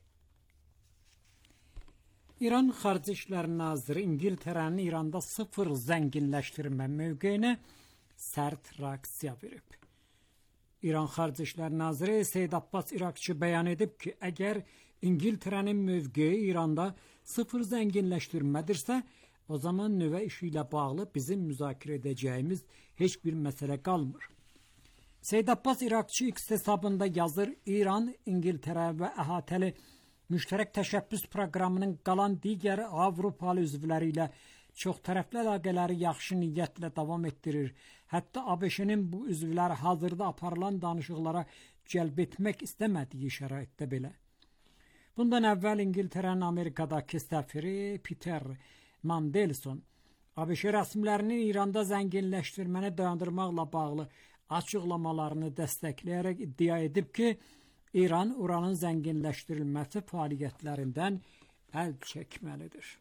İran Xarici İşlər Naziri İngiltərənin İranda sıfır zənginləşdirmə mövqeyinə sərt reaksiya verib. İran Xarici İşlər Naziri Seyyid Abbas İrakçı bəyan edib ki, əgər İngiltərənin mövqeyi İranda sıfır zənginləşdirmədirsə, o zaman nüvə işi ilə bağlı bizim müzakirə edəcəyimiz heç bir məsələ qalmır. Seyyid Abbas İrakçı X hesabında yazır, İran, İngiltərə və əhatəli müştərək təşəbbüs proqramının qalan digər Avropalı üzvləri ilə çox tərəfli əlaqələri yaxşı niyyətlə davam etdirir. Hətta ABŞ-nin bu üzvləri hazırda aparılan danışıqlara cəlb etmək istəmədiyi şəraitdə belə. Bundan əvvəl İngiltərənin Amerikadakı səfiri Peter Mandelson, ABŞ rəsmilərinin İranda zənginləşdirməni dayandırmaqla bağlı açıqlamalarını dəstəkləyərək iddia edib ki, İran uranın zənginləşdirilməsi fəaliyyətlərindən əl çəkməlidir.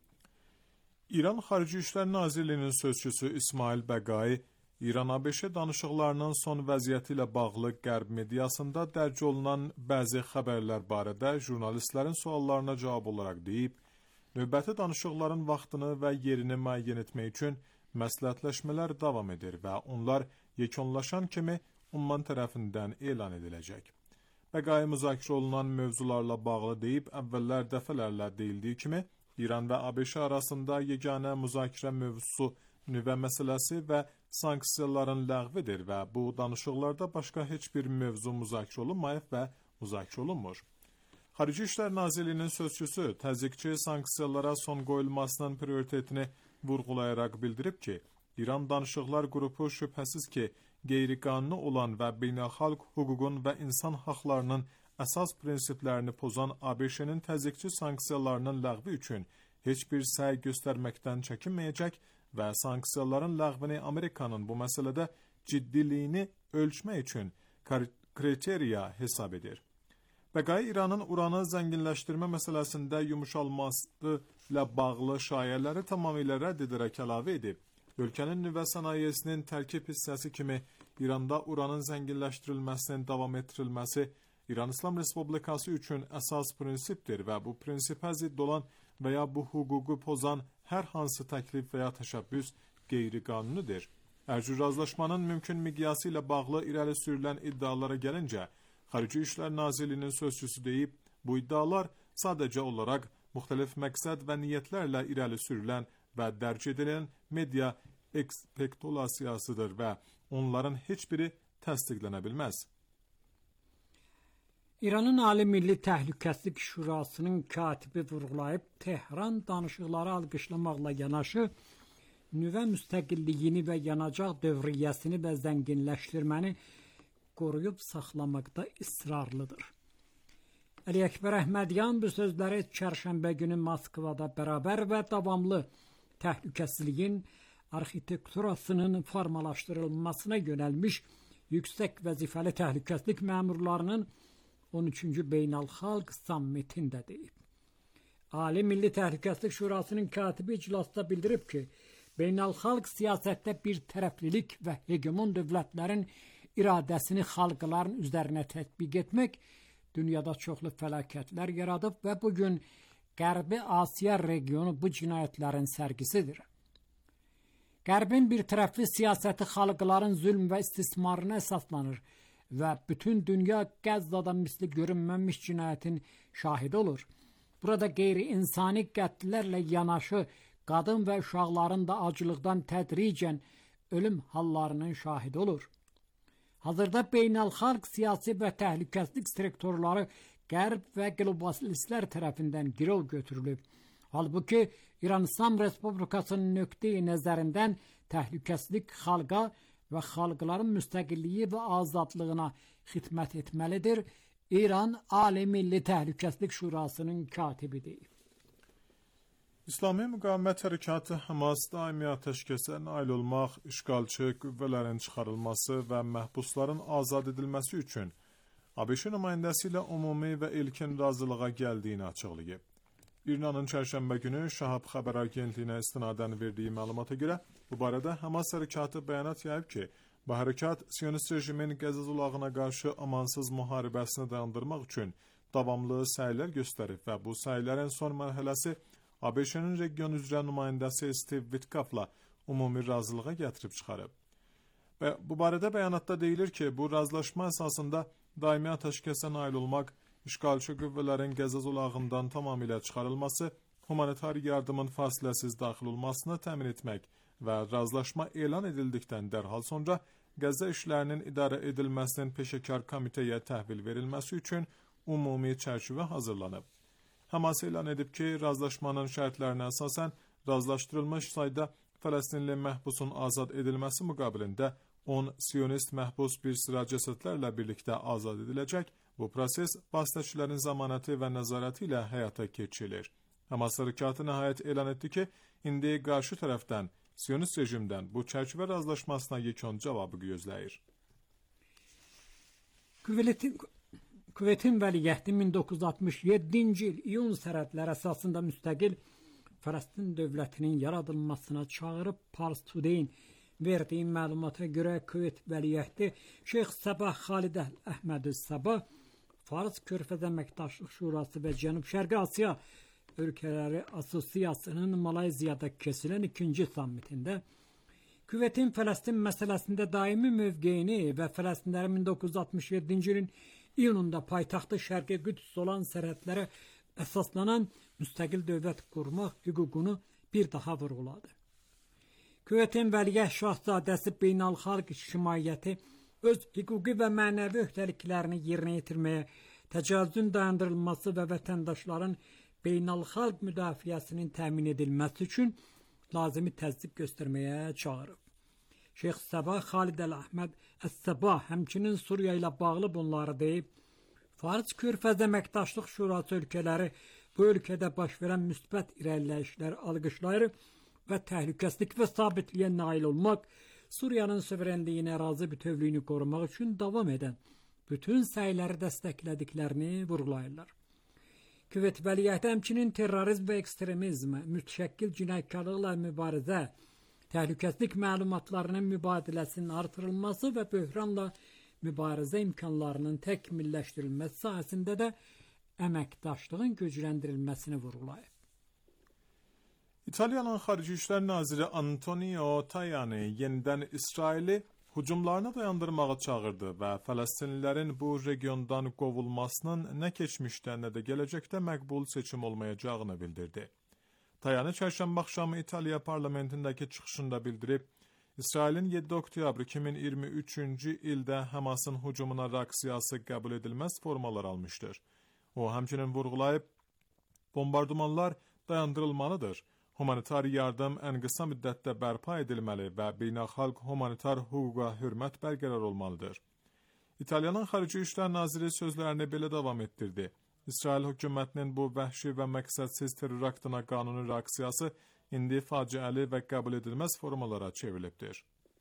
İran Xarici İşlər Nazirliyinin sözçüsü İsmail Bəqai, İran-A B Ş danışıqlarının son vəziyyəti ilə bağlı Qərb mediasında dərc olunan bəzi xəbərlər barədə jurnalistlərin suallarına cavab olaraq deyib, növbəti danışıqların vaxtını və yerini müəyyən etmək üçün məsləhətləşmələr davam edir və onlar yekunlaşan kimi Umman tərəfindən elan ediləcək. Bəqai müzakirə olunan mövzularla bağlı deyib, əvvəllər dəfələrlə deyildiyi kimi, İran və A B Ş arasında yeganə müzakirə mövzusu nüvə məsələsi və sanksiyaların ləğvidir və bu danışıqlarda başqa heç bir mövzu müzakirə olunmayıb və müzakirə olunmur. Xarici İşlər Nazirliyinin sözçüsü təzyiqçi sanksiyalara son qoyulmasının prioritetini vurğulayaraq bildirib ki, İran Danışıqlar Qrupu şübhəsiz ki, qeyri-qanuni olan və beynəlxalq hüququn və insan haqlarının əsas prinsiplərini pozan A B Ş-nin təzyiqçi sanksiyalarının ləğvi üçün heç bir səy göstərməkdən çəkinməyəcək və sanksiyaların ləğvini Amerikanın bu məsələdə ciddiliyini ölçmək üçün kriteriya hesab edir. Bəqai İranın uranı zənginləşdirmə məsələsində yumuşalması ilə bağlı şayələri tamamilə rədd edərək əlavə edib. Ölkənin nüvə sənayesinin tərkib hissəsi kimi İranda uranın zənginləşdirilməsinin davam etdirilməsi İran İslam Respublikası üçün əsas prinsipdir və bu prinsipə zidd olan və ya bu hüququ pozan hər hansı təklif və ya təşəbbüs qeyri-qanunidir. Ərcü razılaşmanın mümkün miqyası ilə bağlı irəli sürülən iddialara gəlincə, Xarici İşlər Nazirliyinin sözçüsü deyib, bu iddialar sadəcə olaraq müxtəlif məqsəd və niyyətlərlə irəli sürülən və dərc edilən media ekspektulasiyasıdır və onların heç biri təsdiqlənə bilməz. İranın Ali Milli Təhlükəsizlik Şurasının katibi vurğulayıb, Tehran danışıqları alqışlamaqla yanaşı, nüvə müstəqilliyini və yanacaq dövriyyəsini və zənginləşdirməni qoruyub saxlamaqda israrlıdır. Əli Əkbər Əhmədyan bu sözləri çərşənbə günü Moskvada bərabər və davamlı təhlükəsizliyin arxitekturasının formalaşdırılmasına yönəlmiş yüksək vəzifəli təhlükəsizlik məmurlarının on üçüncü Beynəlxalq sammitində deyib. Ali Milli Təhlükəsizlik Şurasının katibi iclasda bildirib ki, beynəlxalq siyasətdə bir tərəflilik və hegemon dövlətlərin iradəsini xalqların üzərinə tətbiq etmək dünyada çoxlu fəlakətlər yaradıb və bugün Qərbi Asiya regionu bu cinayətlərin sərgisidir. Qərbin bir tərəfli siyasəti xalqların zülm və istismarına əsaslanır və bütün dünya Qəzzada misli görünməmiş cinayətin şahidi olur. Burada qeyri-insani qətllərlə yanaşı qadın və uşaqların da acılıqdan tədricən ölüm hallarının şahidi olur. Hazırda beynəlxalq siyasi və təhlükəsizlik sektorları Qərb və globalistlər tərəfindən girov götürülüb. Halbuki İran İslam Respublikasının nöqteyi nəzərindən təhlükəsizlik xalqa və xalqların müstəqilliyi və azadlığına xidmət etməlidir. İran Ali Milli Təhlükəsizlik Şurasının katibi deyib. İslami Müqavimət Hərəkatı Hamas daimi atəşkəsə nail olmaq, işğalçı qüvvələrin çıxarılması və məhbusların azad edilməsi üçün ABŞ nümayəndəsi ilə ümumi və ilkin razılığa gəldiyini açıqlayıb. İranın çərşənbə günü Şahab xəbər agentliyinə istinadən verdiyi məlumata görə, bu barədə Hamas hərəkatı bəyanat yayıb ki, bu hərəkat Siyonist rejimin Qəzza zolağına qarşı amansız müharibəsini dayandırmaq üçün davamlı səylər göstərib və bu səylərin son mərhələsi ABŞ-nin region üzrə nümayəndəsi Steve Witkoffla ümumi razılığa gətirib çıxarıb. Və bu barədə bəyanatda deyilir ki, bu razılaşma əsasında daimi atəşkəsə nail olmaq, işğalçı qüvvələrin Qəzza zolağından tamamilə çıxarılması, humanitar yardımın fasiləsiz daxil olmasını təmin etmək və razılaşma elan edildikdən dərhal sonra Qəzza işlərinin idarə edilməsinin peşəkar komitəyə təhvil verilməsi üçün ümumi çərçivə hazırlanıb. Hamas elan edib ki, razılaşmanın şərtlərinə əsasən razılaşdırılmış sayda Fələstinli məhbusun azad edilməsi müqabilində on Siyonist məhbus bir sıra cəsədlərlə birlikdə azad ediləcək. Bu proses vasitəçilərin zəmanəti və nəzarəti ilə həyata keçirilir. Hamas hərəkatı nəhayət elan etdi ki, indi qarşı tərəfdən, Siyonist rejimdən bu çərçivə razılaşmasına yekun cavabı gözləyir. Küvetin, Küvetin vəliyyəti min doqquz yüz altmış yeddinci il iyun sərhədləri əsasında müstəqil Fələstin dövlətinin yaradılmasına çağırıb Pars Today-in verdiyi məlumata görə Küvet vəliyyəti Şeyx Sabah Xalid Əhməd Sabah Fars Körfəz Əməkdaşlıq Şurası və Cənub-Şərqi Asiya Ölkələri Assosiasiyasının Malayziyada keçirilən ikinci sammitində Küvetin Fələstin məsələsində daimi mövqeyini və Fələstinlərin min doqquz yüz altmış yeddinci ilin iyununda paytaxtı Şərqi Qüds olan sərhədlərə əsaslanan müstəqil dövlət qurmaq hüququnu bir daha vurğuladı. Küvetin vəliyyət şahzadəsi beynəlxalq ictimaiyyəti öz hüquqi və mənəvi öhdəliklərini yerinə yetirməyə, təcavüzün dayandırılması və vətəndaşların beynəlxalq müdafiəsinin təmin edilməsi üçün lazımi təzyiq göstərməyə çağırıb. Şeyx Sabah Xalid Əhməd Əs-Sabah həmçinin Suriya ilə bağlı bunları deyib, Fars Körfəz Əməkdaşlıq Şurası ölkələri bu ölkədə baş verən müsbət irəliləyişləri alqışlayır və təhlükəsizlik və sabitliyə nail olmaq, Suriyanın suverenliyini, ərazi bütövlüyünü qorumaq üçün davam edən bütün səyləri dəstəklədiklərini vurğulayırlar. Küvet vəliyyəti həmçinin terrorizm və ekstremizm, mütəşəkkil cinayətkarlıqla mübarizə, təhlükəsizlik məlumatlarının mübadiləsinin artırılması və böhranla mübarizə imkanlarının təkmilləşdirilməsi sahəsində də əməkdaşlığın gücləndirilməsini vurğulayıb. İtalyanın Xarici İşlər Naziri Antonio Tajani yenidən İsraili hücumlarını dayandırmağa çağırdı və Fələstinlilərin bu regiondan qovulmasının nə keçmişdə, nə də gələcəkdə məqbul seçim olmayacağını bildirdi. Tajani çərşənbə axşamı İtaliya parlamentindəki çıxışında bildirib, İsrailin yeddi oktyabr iki min iyirmi üçüncü ildə Hamasın hücumuna reaksiyası qəbul edilməz formalar almışdır. O, həmçinin vurğulayıb, bombardımanlar dayandırılmalıdır. Humanitar yardım ən qısa müddətdə bərpa edilməli və beynəlxalq humanitar hüquqa hörmət bərqərar olmalıdır. İtaliyanın Xarici İşlər Naziri sözlərini belə davam etdirdi. İsrail hökumətinin bu vəhşi və məqsədsiz terror aktına qanuni reaksiyası indi faciəli və qəbul edilməz formalara çevrilibdir.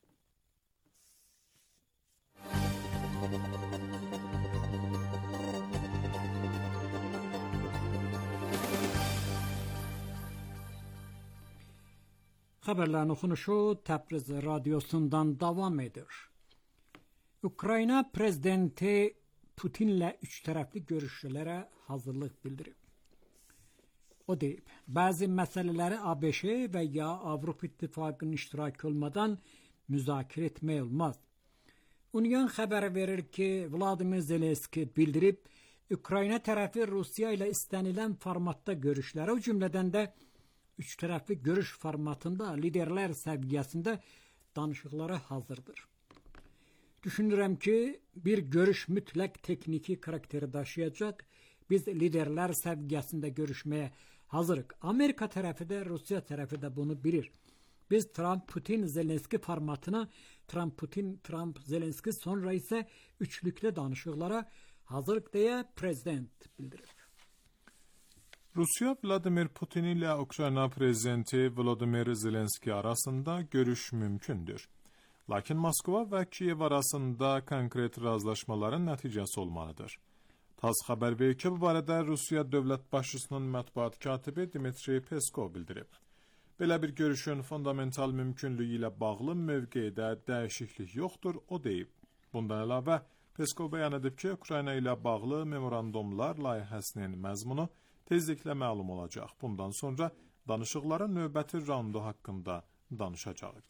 Xəbərlərin oxunuşu Təbriz radiosundan davam edir. Ukrayna prezidenti Putinlə üç tərəfli görüşlərə hazırlıq bildirib. O deyib, bəzi məsələləri ABŞ və ya Avropa İttifaqının iştirakı olmadan müzakirə etmək olmaz. Union xəbəri verir ki, Vladimir Zelenski bildirib, Ukrayna tərəfi Rusiya ilə istənilən formatda görüşlərə, o cümlədən də üç tərəfli görüş formatında liderlər səviyyəsində danışıqlara hazırdır. Düşünürəm ki, bir görüş mütləq texniki karakteri daşıyacaq. Biz liderlər səviyyəsində görüşməyə hazırıq. Amerika tərəfi də, Rusiya tərəfi də bunu bilir. Biz Trump-Putin-Zelenski formatına, Trump-Putin, Trump-Zelenski sonra isə üçlükdə danışıqlara hazırıq deyə prezident bildirir. Rusiya Vladimir Putin ilə Ukrayna prezidenti Volodymyr Zelenski arasında görüş mümkündür. Lakin Moskva və Kiyev arasında konkret razılaşmaların nəticəsi olmalıdır. TASS xəbər verir ki, bu barədə Rusiya dövlət başçısının mətbuat katibi Dmitri Peskov bildirib. Belə bir görüşün fundamental mümkünlüyü ilə bağlı mövqedə dəyişiklik yoxdur, o deyib. Bundan əlavə, Peskov bəyan edib ki, Ukrayna ilə bağlı memorandumlar layihəsinin məzmunu tezliklə məlum olacaq. Bundan sonra danışıqların növbəti raundu haqqında danışacağıq.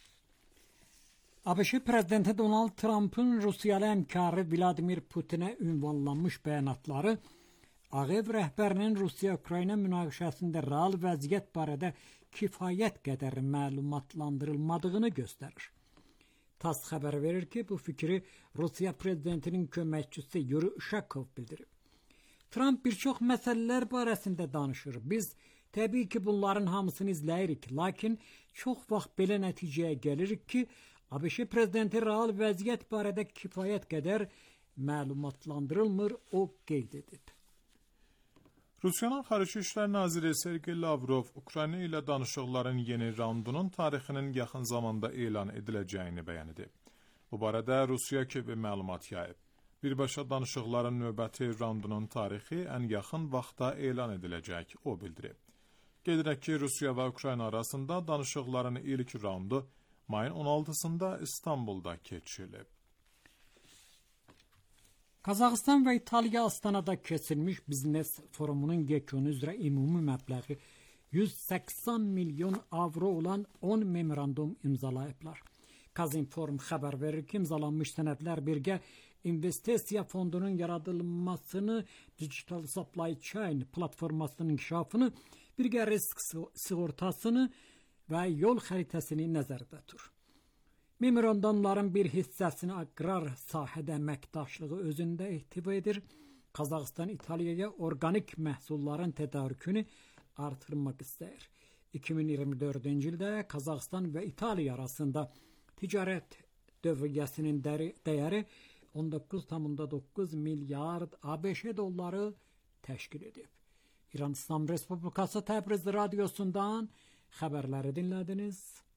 ABŞ prezidenti Donald Trump'ın Rusiyalı həmkarı Vladimir Putinə ünvanlanmış bəyanatları Ağ Ev rəhbərinin Rusiya-Ukrayna münaqişəsində real vəziyyət barədə kifayət qədər məlumatlandırılmadığını göstərir. TASS xəbər verir ki, bu fikri Rusiya prezidentinin köməkçisi Yuri Ushakov bildirib. Trump bir çox məsələlər barəsində danışır. Biz təbii ki, bunların hamısını izləyirik, lakin çox vaxt belə nəticəyə gəlirik ki, ABŞ prezidenti real vəziyyət barədə kifayət qədər məlumatlandırılmır, o qeyd edib. Rusiyanın Xarici İşlər Naziri Sergey Lavrov Ukrayna ilə danışıqların yeni raundunun tarixinin yaxın zamanda elan ediləcəyini bəyan edib. Bu barədə Rusiya Kiyev məlumat yayıb. Birbaşa danışıqların növbəti raundunun tarixi ən yaxın vaxtda elan ediləcək, o bildirib. Qeyd edək ki, Rusiya və Ukrayna arasında danışıqların ilk raundu mayın on altısında İstanbulda keçirilib. Qazaxıstan və İtaliya Astanada keçirilmiş biznes forumunun yekunu üzrə ümumi məbləği yüz səksən milyon avro olan on memorandum imzalayıblar. Kazinform xəbər verir ki, imzalanmış sənədlər birgə investisiya fondunun yaradılmasını, Digital Supply Chain platformasının inkişafını, birgə risk sığortasını və yol xəritəsini nəzərdə tutur. Memorandumların bir hissəsini aqrar sahədə əməkdaşlığı özündə ehtiva edir. Qazaxıstan İtaliyaya organik məhsulların tədarükünü artırmaq istəyir. iki min iyirmi dördüncü ildə Qazaxıstan və İtaliya arasında ticarət dövriyyəsinin dəyəri on doqquz tam doqquz milyard ABŞ dolları təşkil edib. İran İslam Respublikası Təbriz radiosundan xəbərləri dinlədiniz.